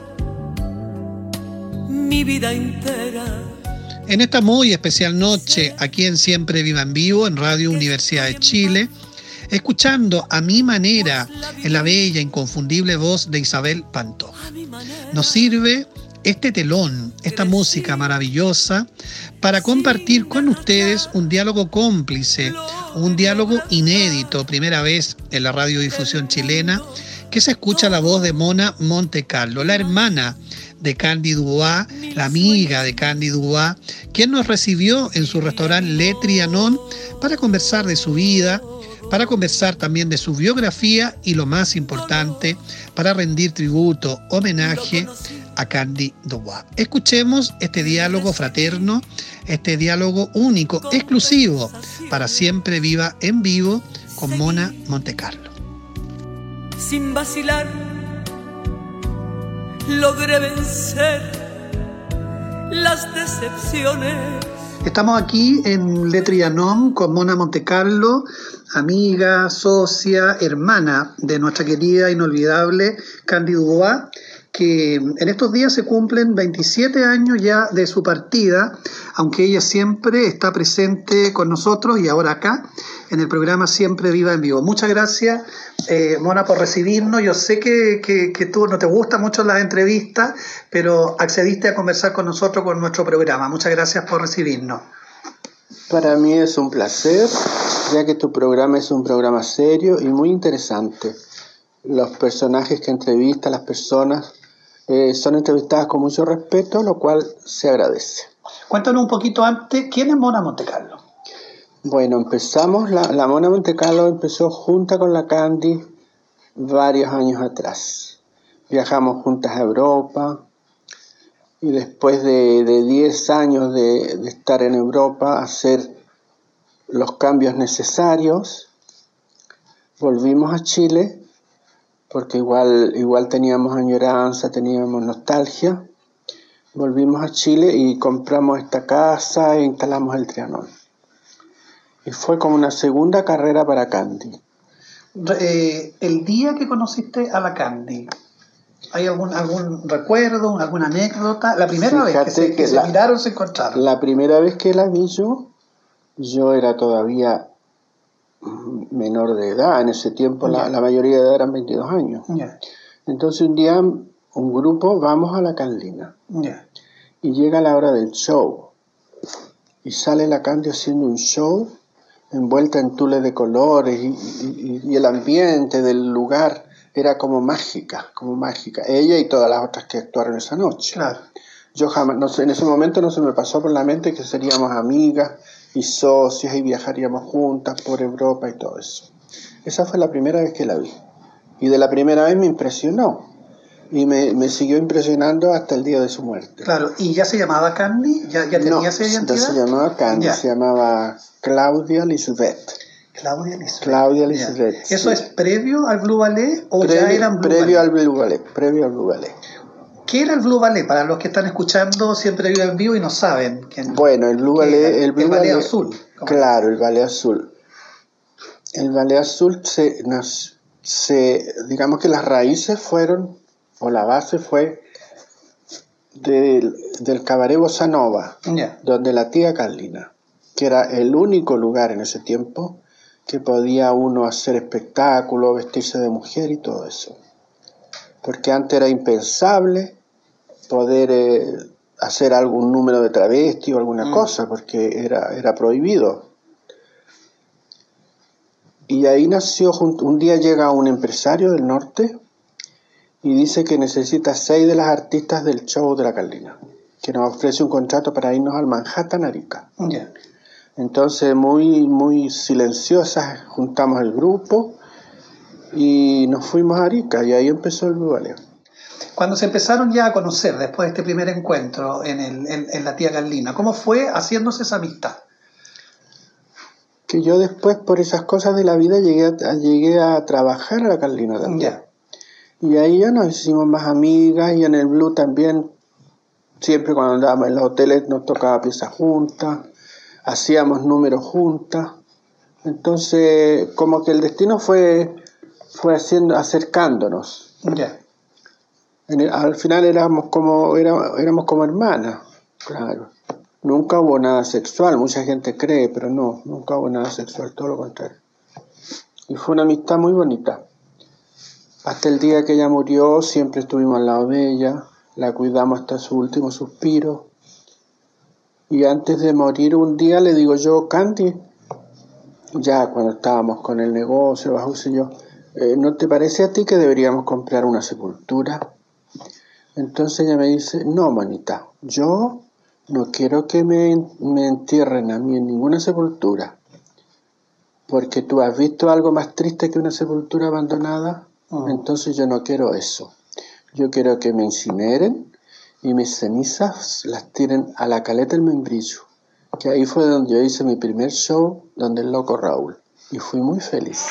mi vida entera. En esta muy especial noche, aquí en Siempre Viva en Vivo, en Radio Universidad de Chile, escuchando a mi manera en la bella, inconfundible voz de Isabel Pantoja. Nos sirve este telón, esta música maravillosa, para compartir con ustedes un diálogo cómplice, un diálogo inédito, primera vez en la radiodifusión chilena, que se escucha la voz de Mona Montecarlo, la hermana de Candy Dubois, la amiga de Candy Dubois, quien nos recibió en su restaurante Le Trianon para conversar de su vida, para conversar también de su biografía y, lo más importante, para rendir tributo, homenaje a Candy Dubois. Escuchemos este diálogo fraterno, este diálogo único, exclusivo, para Siempre Viva en Vivo con Mona Montecarlo. Sin vacilar, logré vencer las decepciones. Estamos aquí en Le Trianon con Mona Montecarlo, amiga, socia, hermana de nuestra querida, inolvidable Candy Dubois, que en estos días se cumplen veintisiete años ya de su partida, aunque ella siempre está presente con nosotros y ahora acá en el programa Siempre Viva en Vivo. Muchas gracias, eh, Mona, por recibirnos. Yo sé que, que, que tú no te gustan mucho las entrevistas, pero accediste a conversar con nosotros con nuestro programa. Muchas gracias por recibirnos. Para mí es un placer, ya que tu programa es un programa serio y muy interesante. Los personajes que entrevistas, las personas, eh, son entrevistadas con mucho respeto, lo cual se agradece. Cuéntanos un poquito antes, ¿quién es Mona Montecarlo? Bueno, empezamos, la, la Mona Montecarlo empezó junta con la Candy varios años atrás. Viajamos juntas a Europa y después de, de diez años de, de estar en Europa, hacer los cambios necesarios, volvimos a Chile porque igual, igual teníamos añoranza, teníamos nostalgia. Volvimos a Chile y compramos esta casa e instalamos el Trianon. Y fue como una segunda carrera para Candy. Eh, el día que conociste a la Candy, ¿hay algún, algún recuerdo, alguna anécdota? La primera Fíjate vez que, se, que, que la, se miraron, se encontraron. La primera vez que la vi yo, yo era todavía menor de edad. En ese tiempo yeah. la, la mayoría de edad eran veintidós años. Yeah. Entonces un día un grupo vamos a la Canlina. Yeah. Y llega la hora del show. Y sale la Candy haciendo un show envuelta en tules de colores y, y, y el ambiente del lugar era como mágica, como mágica. Ella y todas las otras que actuaron esa noche. Claro. Yo jamás, no sé, en ese momento no se me pasó por la mente que seríamos amigas y socias y viajaríamos juntas por Europa y todo eso. Esa fue la primera vez que la vi. Y de la primera vez me impresionó. Y me, me siguió impresionando hasta el día de su muerte. Claro, ¿y ya se llamaba Candy? ¿Ya, ya tenía no, esa identidad? No, se llamaba Candy, ya. Se llamaba Claudia Lisbeth. Claudia Lisbeth. Claudia Lisbeth. ¿Eso sí. es previo al Blue Ballet o previo, ya eran Blue previo Ballet? al Blue Ballet? Previo al Blue Ballet. ¿Qué era el Blue Ballet? Para los que están escuchando Siempre Vivo en Vivo y no saben. ¿Quién, bueno, el Blue Ballet... El, Blue el Ballet Ballet Azul. Claro, el Ballet Azul. El Ballet Azul se, nos, se... Digamos que las raíces fueron... o la base fue del, del cabaret Bossa Nova, Ya. donde la tía Carlina, que era el único lugar en ese tiempo que podía uno hacer espectáculos, vestirse de mujer y todo eso. Porque antes era impensable poder eh, hacer algún número de travesti o alguna Mm. cosa, porque era, era prohibido. Y ahí nació, jun- un día llega un empresario del norte y dice que necesita seis de las artistas del show de la Carlina, que nos ofrece un contrato para irnos al Manhattan, Arica. Ya. Entonces, muy, muy silenciosas, juntamos el grupo y nos fuimos a Arica, y ahí empezó el Bubaleo. Cuando se empezaron ya a conocer, después de este primer encuentro en, el, en, en la tía Carlina, ¿cómo fue haciéndose esa amistad? Que yo después, por esas cosas de la vida, llegué a, llegué a trabajar a la Carlina también. Ya. Y ahí ya nos hicimos más amigas, y en el Blue también, siempre cuando andábamos en los hoteles nos tocaba piezas juntas, hacíamos números juntas. Entonces, como que el destino fue, fue haciendo, acercándonos. Ya. En el- al final éramos como, era, éramos como hermanas, claro. Nunca hubo nada sexual, mucha gente cree, pero no, nunca hubo nada sexual, todo lo contrario. Y fue una amistad muy bonita. Hasta el día que ella murió, siempre estuvimos al lado de ella, la cuidamos hasta su último suspiro. Y antes de morir un día le digo yo, Candy, ya cuando estábamos con el negocio, bajo yo, eh, ¿no te parece a ti que deberíamos comprar una sepultura? Entonces ella me dice, no, manita, yo no quiero que me, me entierren a mí en ninguna sepultura, porque tú has visto algo más triste que una sepultura abandonada. Entonces yo no quiero eso. Yo quiero que me incineren y mis cenizas las tiren a la Caleta del Membrillo, que ahí fue donde yo hice mi primer show, donde el loco Raúl, y fui muy feliz.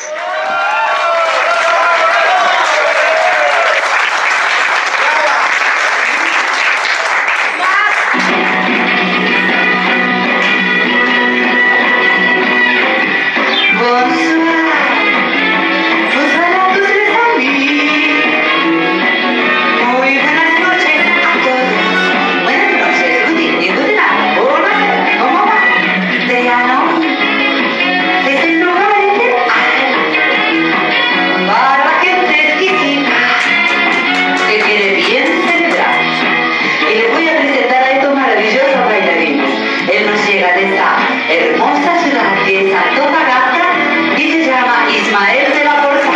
Muy buenas noches a todos. Buenas noches, good evening, good night. Hola, ¿cómo va? Te llamo. Es el lugar ideal para la gente exquisita que quiere bien celebrar. Y les voy a presentar a estos maravillosos bailarines. Él nos llega de esta hermosa ciudad que es Antofagasta y se llama Ismael de la Porzana.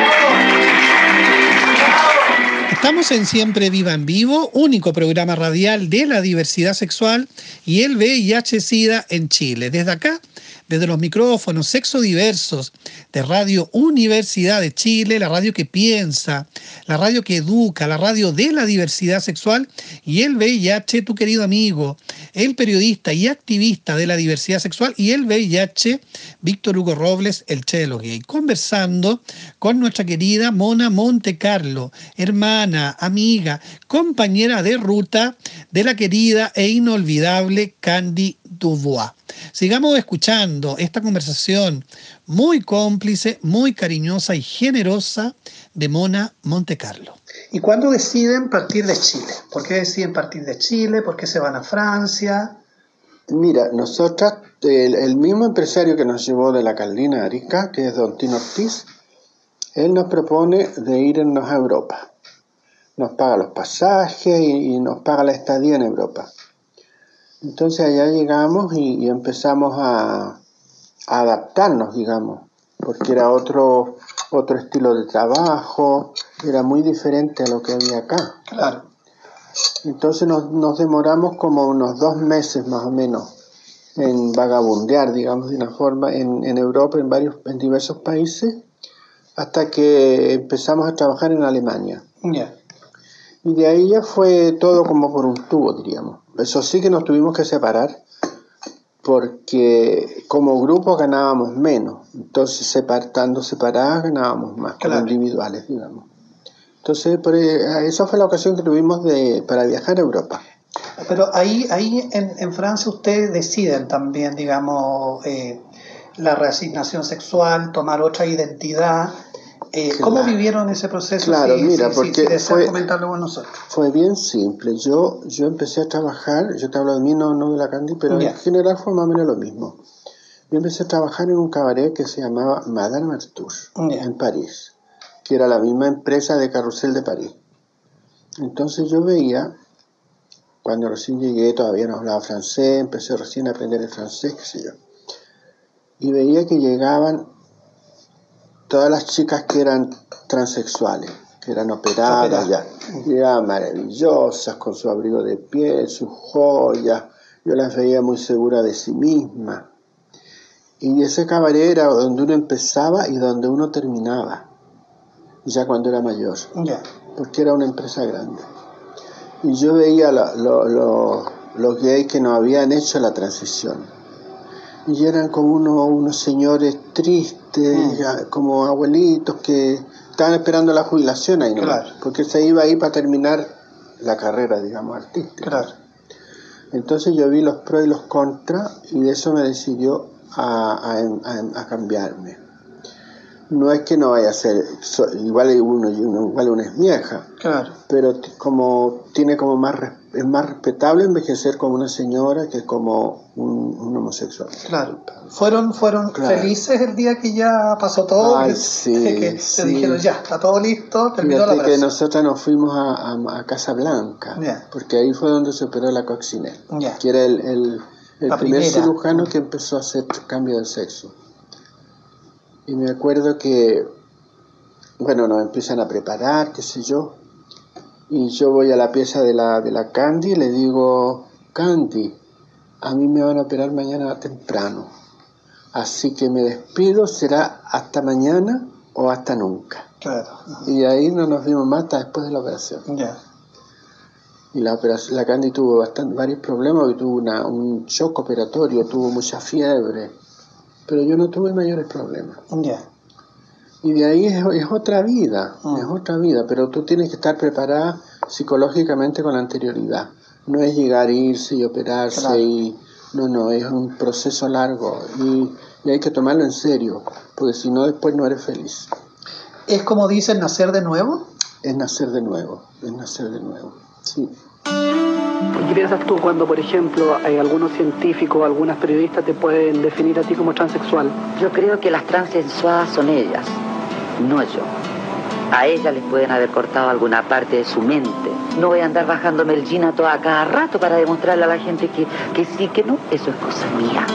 Estamos en Siempre Viva en Vivo, único programa radial de la diversidad sexual y el V I H-Sida en Chile. Desde acá, desde los micrófonos sexodiversos de Radio Universidad de Chile, la radio que piensa, la radio que educa, la radio de la diversidad sexual y el V I H, tu querido amigo, el periodista y activista de la diversidad sexual y el V I H, Víctor Hugo Robles, el Che de los Gay, conversando con nuestra querida Mona Montecarlo, hermana, amiga, compañera de ruta de la querida e inolvidable Candy Dubois. Sigamos escuchando esta conversación muy cómplice, muy cariñosa y generosa de Mona Montecarlo. ¿Y cuándo deciden partir de Chile? ¿Por qué deciden partir de Chile? ¿Por qué se van a Francia? Mira, nosotras, el, el mismo empresario que nos llevó de la Carlina a Arica, que es don Tino Ortiz, él nos propone de irnos a Europa. Nos paga los pasajes y, y nos paga la estadía en Europa. Entonces allá llegamos y, y empezamos a, a adaptarnos, digamos, porque era otro, otro estilo de trabajo, era muy diferente a lo que había acá. Claro. Entonces nos, nos demoramos como unos dos meses más o menos en vagabundear, digamos, de una forma, en, en Europa, en varios, en diversos países, hasta que empezamos a trabajar en Alemania. Yeah. Y de ahí ya fue todo como por un tubo, diríamos. Eso sí que nos tuvimos que separar, porque como grupo ganábamos menos. Entonces, separando separadas, ganábamos más, claro, como individuales, digamos. Entonces, por, esa fue la ocasión que tuvimos de, para viajar a Europa. Pero ahí, ahí en, en Francia ustedes deciden también, digamos, eh, la reasignación sexual, tomar otra identidad. Eh, ¿Cómo claro. vivieron ese proceso? Claro, si, mira, si, porque si, si desean fue, comentarlo con nosotros. Fue bien simple. Yo, yo empecé a trabajar, yo te hablo de mí, no, no de la Candy, pero yeah. en general fue más o menos lo mismo. Yo empecé a trabajar en un cabaret que se llamaba Madame Arthur, yeah. en París, que era la misma empresa de Carrusel de París. Entonces yo veía, cuando recién llegué todavía no hablaba francés, empecé recién a aprender el francés, qué sé yo, y veía que llegaban todas las chicas que eran transexuales, que eran operadas ya, llegaban maravillosas, con su abrigo de piel, sus joyas, yo las veía muy seguras de sí mismas. Y ese cabaret era donde uno empezaba y donde uno terminaba, ya cuando era mayor, yeah. porque era una empresa grande. Y yo veía lo, lo, lo, los gays que no habían hecho la transición. Y eran como unos, unos señores tristes, mm. como abuelitos que estaban esperando la jubilación ahí, ¿no? Claro. Porque se iba ahí para terminar la carrera, digamos, artística. Claro. Entonces yo vi los pros y los contras y de eso me decidió a, a, a, a cambiarme. No es que no vaya a ser, igual uno, uno igual una es vieja, claro. pero como tiene como más, es más respetable envejecer como una señora que como un, un homosexual. Claro. ¿Fueron, fueron claro. felices el día que ya pasó todo? Ay, que, sí, que sí. te dijeron ya, está todo listo, terminó Fíjate la operación. que nosotros nos fuimos a, a, a Casablanca, yeah. porque ahí fue donde se operó la coccinelle, yeah. que era el, el, el primer primera. cirujano que empezó a hacer cambio de sexo. Y me acuerdo que, bueno, nos empiezan a preparar, qué sé yo, y yo voy a la pieza de la, de la Candy y le digo, Candy, a mí me van a operar mañana temprano, así que me despido, será hasta mañana o hasta nunca. Claro. Y ahí no nos vimos más hasta después de la operación. Yeah. Y la operación, la Candy tuvo bastante, varios problemas, y tuvo una, un shock operatorio, tuvo mucha fiebre. Pero yo no tuve mayores problemas. Yeah. Y de ahí es, es otra vida, mm. es otra vida, pero tú tienes que estar preparada psicológicamente con anterioridad. No es llegar, irse y operarse, claro. y no, no, es un proceso largo y, y hay que tomarlo en serio, porque si no después no eres feliz. ¿Es como dicen, nacer de nuevo? Es nacer de nuevo, es nacer de nuevo, sí. ¿Qué piensas tú cuando, por ejemplo, hay algunos científicos, algunas periodistas te pueden definir a ti como transexual? Yo creo que las transexuadas son ellas, no yo. A ellas les pueden haber cortado alguna parte de su mente. No voy a andar bajándome el jean a toda cada rato para demostrarle a la gente que, que sí, que no. Eso es cosa mía.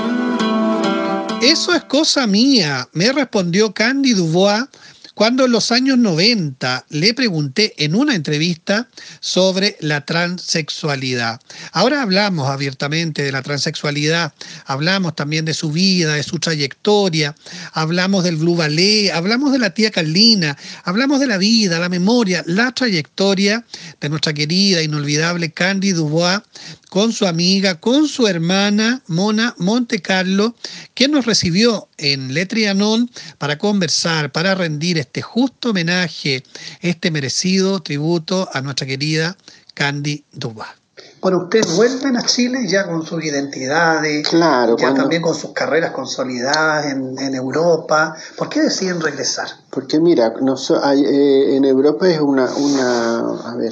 Eso es cosa mía, me respondió Candy Dubois cuando en los años noventa le pregunté en una entrevista sobre la transexualidad. Ahora hablamos abiertamente de la transexualidad, hablamos también de su vida, de su trayectoria, hablamos del Blue Ballet, hablamos de la tía Carlina, hablamos de la vida, la memoria, la trayectoria de nuestra querida, inolvidable Candy Dubois, con su amiga, con su hermana Mona Montecarlo, quien nos recibió en Le Trianon para conversar, para rendir este justo homenaje, este merecido tributo a nuestra querida Candy Dubois. Bueno, ustedes vuelven a Chile ya con sus identidades, claro, ya cuando... también con sus carreras consolidadas en, en Europa. ¿Por qué deciden regresar? Porque mira, no so, hay, eh, en Europa es una, una, a ver,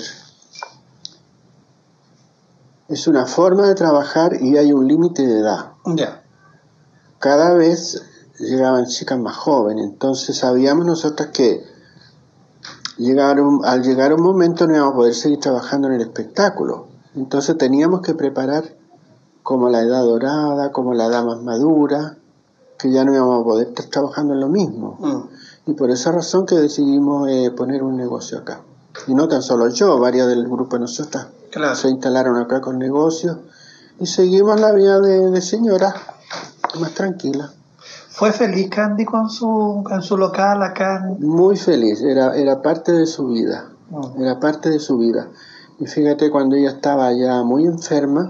es una forma de trabajar y hay un límite de edad. Ya. Cada vez llegaban chicas más jóvenes, entonces sabíamos nosotros que llegaron, al llegar un momento no íbamos a poder seguir trabajando en el espectáculo. Entonces teníamos que preparar como la edad dorada, como la edad más madura, que ya no íbamos a poder estar trabajando en lo mismo. Mm. Y por esa razón que decidimos eh, poner un negocio acá. Y no tan solo yo, varias del grupo de nosotras claro. se instalaron acá con negocios y seguimos la vida de, de señora más tranquila. ¿Fue feliz Candy con su, con su local acá? Muy feliz, era, era parte de su vida, mm. era parte de su vida. Y fíjate, cuando ella estaba ya muy enferma,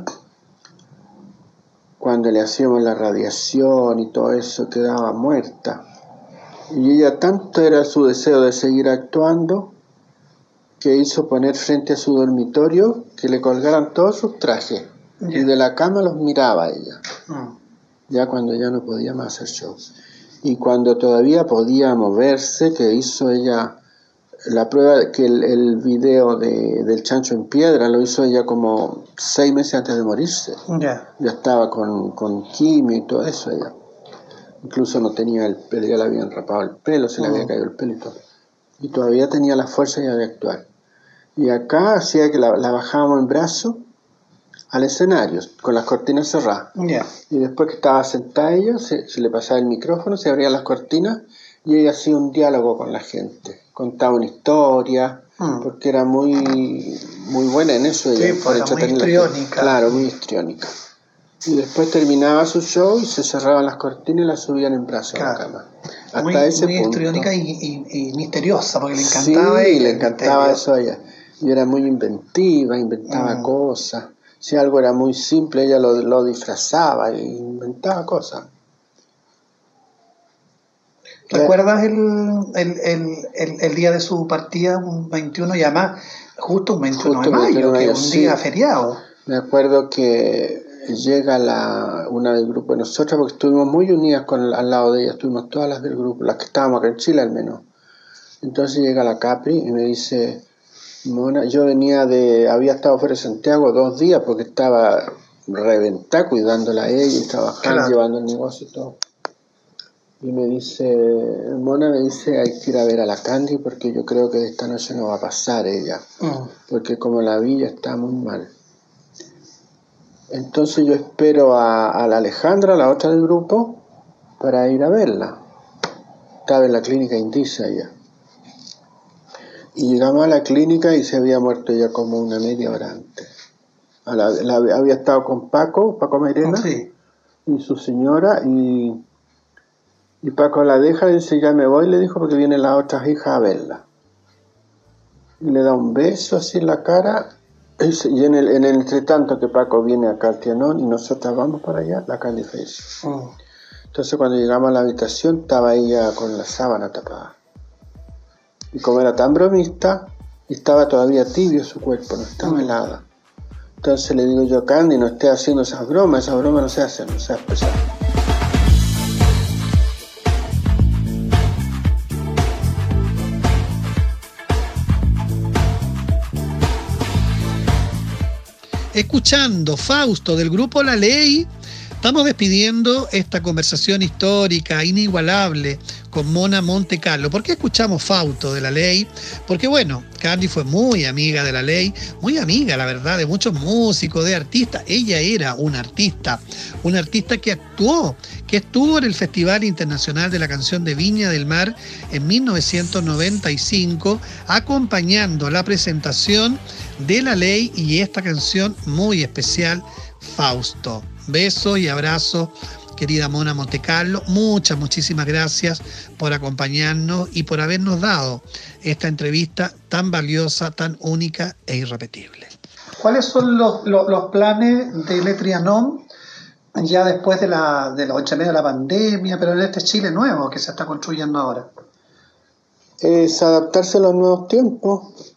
cuando le hacíamos la radiación y todo eso, quedaba muerta. Y ella tanto era su deseo de seguir actuando, que hizo poner frente a su dormitorio que le colgaran todos sus trajes. Yeah. Y de la cama los miraba ella. Mm. Ya cuando ya no podía más hacer shows. y cuando todavía podía moverse, que hizo ella la prueba, que el, el video de, del chancho en piedra lo hizo ella como seis meses antes de morirse. Ya. Ya estaba con, con quimio y todo eso ella. Incluso no tenía el pelo, ya le habían rapado el pelo, se le Mm. había caído el pelo y todo. Y todavía tenía la fuerza ya de actuar. Y acá hacía que la, la bajábamos en brazos al escenario, con las cortinas cerradas. Ya. Y después que estaba sentada ella, se, se le pasaba el micrófono, se abrían las cortinas y ella hacía un diálogo con la gente. Contaba una historia, Mm. porque era muy muy buena en eso. Ella, Sí, pues, era muy entretener la gente. histriónica. Claro, muy histriónica. Y después terminaba su show y se cerraban las cortinas y las subían en brazos a la cama. Hasta Muy, ese muy punto. histriónica y, y, y misteriosa, porque le encantaba Sí, ella, le el encantaba misterio. eso a ella. Y era muy inventiva, inventaba Mm. cosas. Si algo era muy simple, ella lo, lo disfrazaba e inventaba cosas. ¿Recuerdas el, el, el, el, el día de su partida, un veintiuno, y además justo un veintiuno Justo de mayo, veintiuno de que mayo, es un sí. día feriado? Me acuerdo que llega la, una del grupo de nosotras, porque estuvimos muy unidas con, al lado de ella, estuvimos todas las del grupo, las que estábamos acá en Chile al menos. Entonces llega la Capri y me dice, Mona, yo venía de, había estado fuera de Santiago dos días porque estaba reventada cuidándola a ella y trabajando, Claro. llevando el negocio y todo. Y me dice, Mona me dice, hay que ir a ver a la Candy porque yo creo que de esta noche no va a pasar ella, Mm. porque como la vi ya está muy mal. Entonces yo espero a, a la Alejandra, la otra del grupo, para ir a verla. Estaba en la clínica Indiza ella. Y llegamos a la clínica y se había muerto ella como una media hora antes. A la, la- había estado con Paco, Paco Mairena, Sí. y su señora, y, y Paco la deja y dice, ya me voy, le dijo, porque vienen las otras hijas a verla. Y le da un beso así en la cara, y, se- y en, el, en el entretanto que Paco viene a Cartianón y nosotras vamos para allá, la Candy falleció. Mm. Entonces cuando llegamos a la habitación estaba ella con la sábana tapada. Y como era tan bromista, estaba todavía tibio su cuerpo, no estaba helada. Entonces le digo yo, Candy, no esté haciendo esas bromas, esas bromas no se hacen, no seas pesado. Escuchando Fausto del grupo La Ley, estamos despidiendo esta conversación histórica, inigualable, con Mona Montecarlo. ¿Por qué escuchamos Fausto de La Ley? Porque bueno, Candy fue muy amiga de La Ley, muy amiga, la verdad, de muchos músicos, de artistas. Ella era una artista, una artista que actuó, que estuvo en el Festival Internacional de la Canción de Viña del Mar en mil novecientos noventa y cinco, acompañando la presentación de La Ley y esta canción muy especial, Fausto. Besos y abrazos, querida Mona Montecarlo. Muchas, muchísimas gracias por acompañarnos y por habernos dado esta entrevista tan valiosa, tan única e irrepetible. ¿Cuáles son los, los, los planes de Le Trianon ya después de la de los entre medio de la pandemia, pero en este Chile nuevo que se está construyendo ahora? Es adaptarse a los nuevos tiempos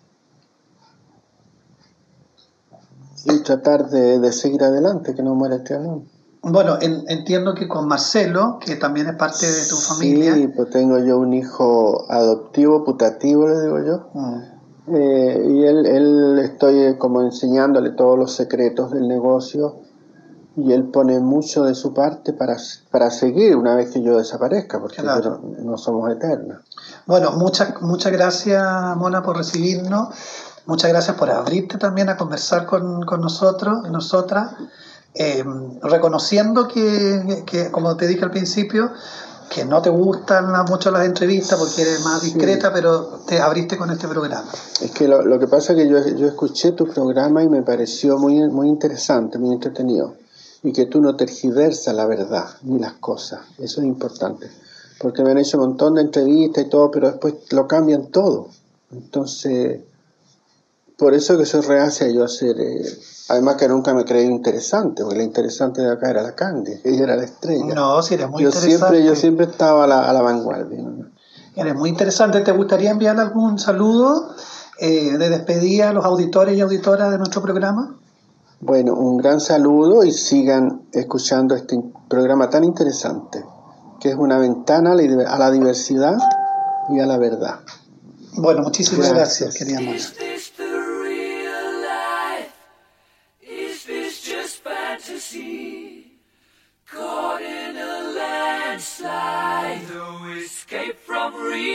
y tratar de, de seguir adelante, que no muera el Trianon. Bueno, en, entiendo que con Marcelo, que también es parte de tu familia. Sí, pues tengo yo un hijo adoptivo, putativo, le digo yo. Mm. Eh, y él, él estoy como enseñándole todos los secretos del negocio y él pone mucho de su parte para, para seguir una vez que yo desaparezca, porque Claro. no, no somos eternos. Bueno, muchas muchas gracias, Mona, por recibirnos. Muchas gracias por abrirte también a conversar con, con nosotros y nosotras, eh, reconociendo que, que, como te dije al principio, que no te gustan mucho las entrevistas porque eres más discreta, sí, pero te abriste con este programa. Es que lo, lo que pasa es que yo, yo escuché tu programa y me pareció muy, muy interesante, muy entretenido, y que tú no tergiversas la verdad ni las cosas. Eso es importante, porque me han hecho un montón de entrevistas y todo, pero después lo cambian todo. Entonces, por eso que soy reacia yo a hacer, eh, además que nunca me creí interesante, porque la interesante de acá era la Candy, ella era la estrella. No, sí, eres muy yo interesante. Siempre, yo siempre estaba a la, a la vanguardia, ¿no? Eres muy interesante. ¿Te gustaría enviar algún saludo eh, de despedida a los auditores y auditoras de nuestro programa? Bueno, un gran saludo y sigan escuchando este programa tan interesante. que es una ventana a la diversidad y a la verdad. Bueno, muchísimas gracias, gracias querida Mona. Caught in a landslide, no escape from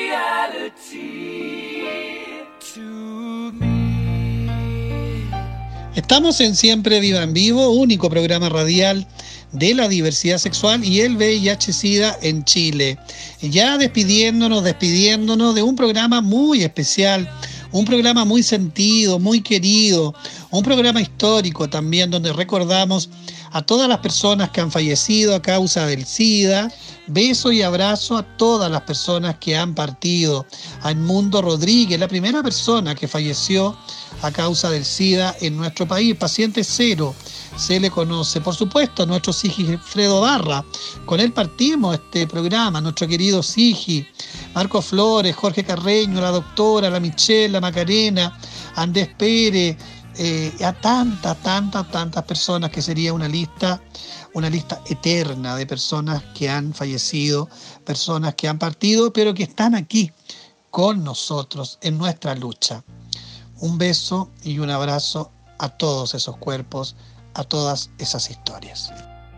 reality. To me. Estamos en Siempre Viva en Vivo, único programa radial de la diversidad sexual y el V I H-Sida en Chile. Ya despidiéndonos, despidiéndonos de un programa muy especial, un programa muy sentido, muy querido, un programa histórico también donde recordamos a todas las personas que han fallecido a causa del SIDA. Beso y abrazo a todas las personas que han partido. A Edmundo Rodríguez, la primera persona que falleció a causa del SIDA en nuestro país, paciente cero, se le conoce. Por supuesto, a nuestro Sigifredo Barra, con él partimos este programa, nuestro querido Sigi, Marco Flores, Jorge Carreño, la doctora, la Michelle, la Macarena, Andrés Pérez, Eh, a tantas, tantas, tantas personas que sería una lista, una lista eterna de personas que han fallecido, personas que han partido, pero que están aquí con nosotros en nuestra lucha. Un beso y un abrazo a todos esos cuerpos, a todas esas historias.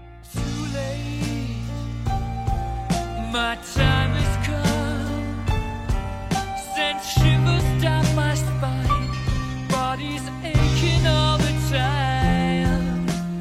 My time has come, sent shivers down my spine, bodies aching all the time.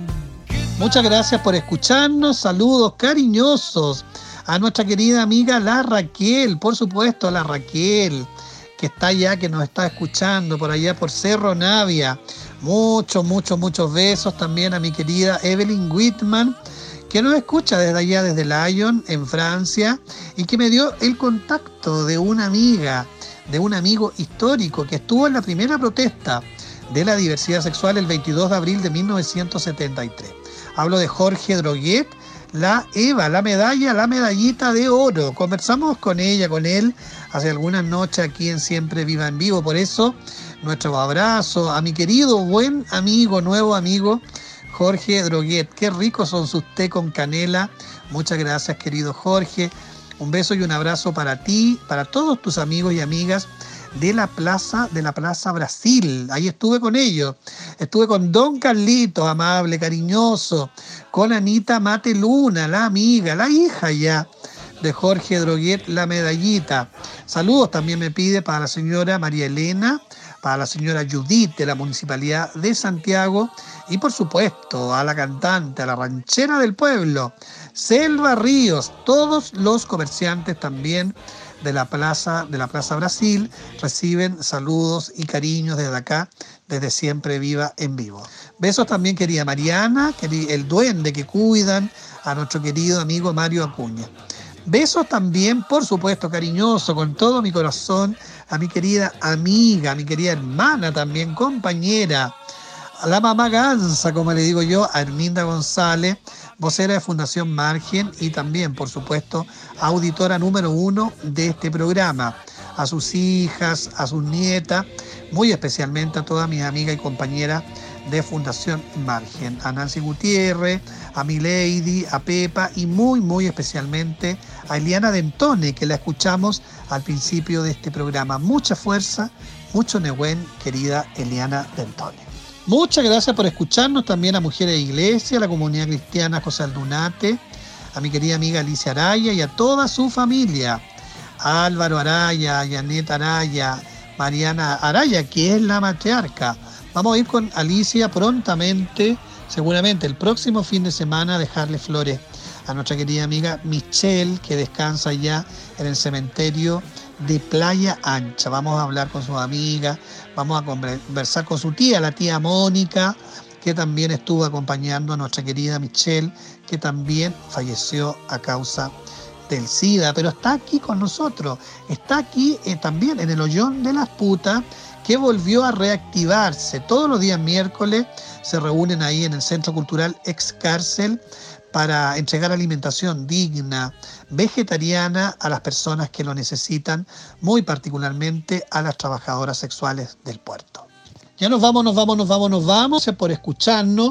Muchas gracias por escucharnos, saludos cariñosos a nuestra querida amiga la Raquel, por supuesto la Raquel, que está allá, que nos está escuchando por allá por Cerro Navia. Muchos, muchos, muchos besos también a mi querida Evelyn Whitman, que nos escucha desde allá, desde Lyon, en Francia, y que me dio el contacto de una amiga, de un amigo histórico que estuvo en la primera protesta de la diversidad sexual el veintidós de abril de mil novecientos setenta y tres. Hablo de Jorge Droguet, la Eva, la medalla, la medallita de oro. Conversamos con ella, con él, hace algunas noches aquí en Siempre Viva en Vivo. Por eso, nuestro abrazo a mi querido, buen amigo, nuevo amigo, Jorge Droguet. Qué ricos son sus té con canela. Muchas gracias, querido Jorge. Un beso y un abrazo para ti, para todos tus amigos y amigas de la Plaza, de la Plaza Brasil. Ahí estuve con ellos. Estuve con Don Carlito, amable, cariñoso, con Anita Mate Luna, la amiga, la hija ya de Jorge Droguet, la medallita. Saludos también me pide para la señora María Elena, para la señora Judith de la Municipalidad de Santiago y por supuesto a la cantante, a la ranchera del pueblo, Selva Ríos. Todos los comerciantes también de la Plaza, de la Plaza Brasil reciben saludos y cariños desde acá, desde Siempre Viva en Vivo. Besos también querida Mariana, el duende que cuidan, a nuestro querido amigo Mario Acuña. Besos también, por supuesto, cariñoso, con todo mi corazón, a mi querida amiga, a mi querida hermana también, compañera, a la mamá Gansa, como le digo yo, a Herminda González, vocera de Fundación Margen y también, por supuesto, auditora número uno de este programa, a sus hijas, a sus nietas, muy especialmente a todas mis amigas y compañeras de Fundación Margen, a Nancy Gutiérrez, a Milady, a Pepa y muy, muy especialmente a Eliana Dentone, que la escuchamos al principio de este programa. Mucha fuerza, mucho Nehuen, querida Eliana Dentone. Muchas gracias por escucharnos también a Mujeres de Iglesia, a la comunidad cristiana José Aldunate, a mi querida amiga Alicia Araya y a toda su familia, a Álvaro Araya, a Janet Araya, Mariana Araya, que es la matriarca. Vamos a ir con Alicia prontamente, seguramente el próximo fin de semana, a dejarle flores a nuestra querida amiga Michelle, que descansa ya en el cementerio de Playa Ancha. Vamos a hablar con sus amigas, vamos a conversar con su tía, la tía Mónica, que también estuvo acompañando a nuestra querida Michelle, que también falleció a causa del SIDA, pero está aquí con nosotros, está aquí eh, también en el Hoyón de las Putas, que volvió a reactivarse. Todos los días miércoles se reúnen ahí en el Centro Cultural Ex Cárcel para entregar alimentación digna, vegetariana a las personas que lo necesitan, muy particularmente a las trabajadoras sexuales del puerto. Ya nos vamos, nos vamos, nos vamos, nos vamos. Gracias por escucharnos.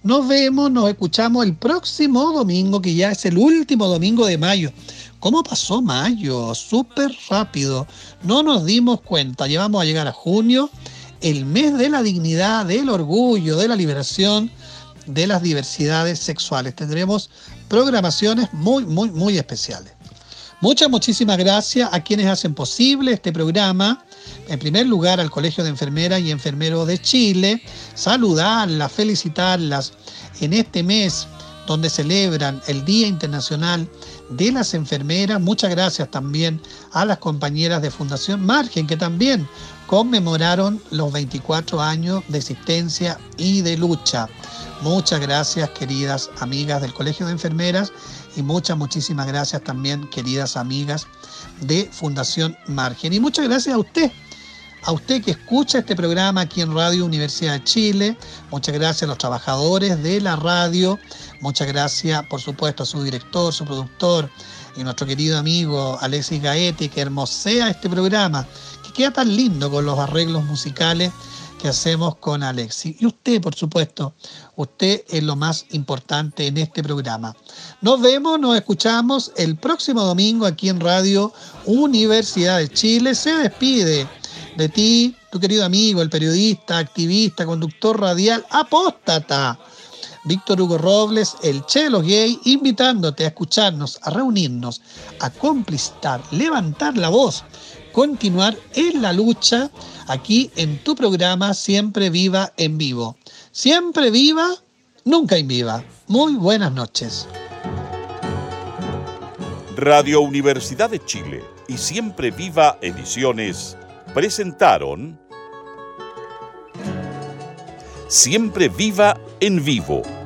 Nos vemos, nos escuchamos el próximo domingo, que ya es el último domingo de mayo. ¿Cómo pasó mayo? Súper rápido. No nos dimos cuenta. Ya vamos a llegar a junio, el mes de la dignidad, del orgullo, de la liberación de las diversidades sexuales. Tendremos programaciones muy, muy, muy especiales. Muchas, muchísimas gracias a quienes hacen posible este programa. En primer lugar, al Colegio de Enfermeras y Enfermeros de Chile. Saludarlas, felicitarlas en este mes donde celebran el Día Internacional de las Enfermeras. Muchas gracias también a las compañeras de Fundación Margen, que también conmemoraron los veinticuatro años de existencia y de lucha. Muchas gracias, queridas amigas del Colegio de Enfermeras, y muchas, muchísimas gracias también, queridas amigas de Fundación Margen. Y muchas gracias a usted, a usted que escucha este programa aquí en Radio Universidad de Chile. Muchas gracias a los trabajadores de la radio. Muchas gracias, por supuesto, a su director, su productor y nuestro querido amigo Alexis Gaetti, que hermosea este programa, que queda tan lindo con los arreglos musicales que hacemos con Alexis. Y usted, por supuesto, usted es lo más importante en este programa. Nos vemos, nos escuchamos el próximo domingo aquí en Radio Universidad de Chile. Se despide de ti, tu querido amigo, el periodista, activista, conductor radial, apóstata, Víctor Hugo Robles, el Chelo Gay, invitándote a escucharnos, a reunirnos, a complicar, levantar la voz, continuar en la lucha aquí en tu programa Siempre Viva en Vivo. Siempre viva, nunca en viva. Muy buenas noches. Radio Universidad de Chile y Siempre Viva Ediciones presentaron Siempre Viva en Vivo.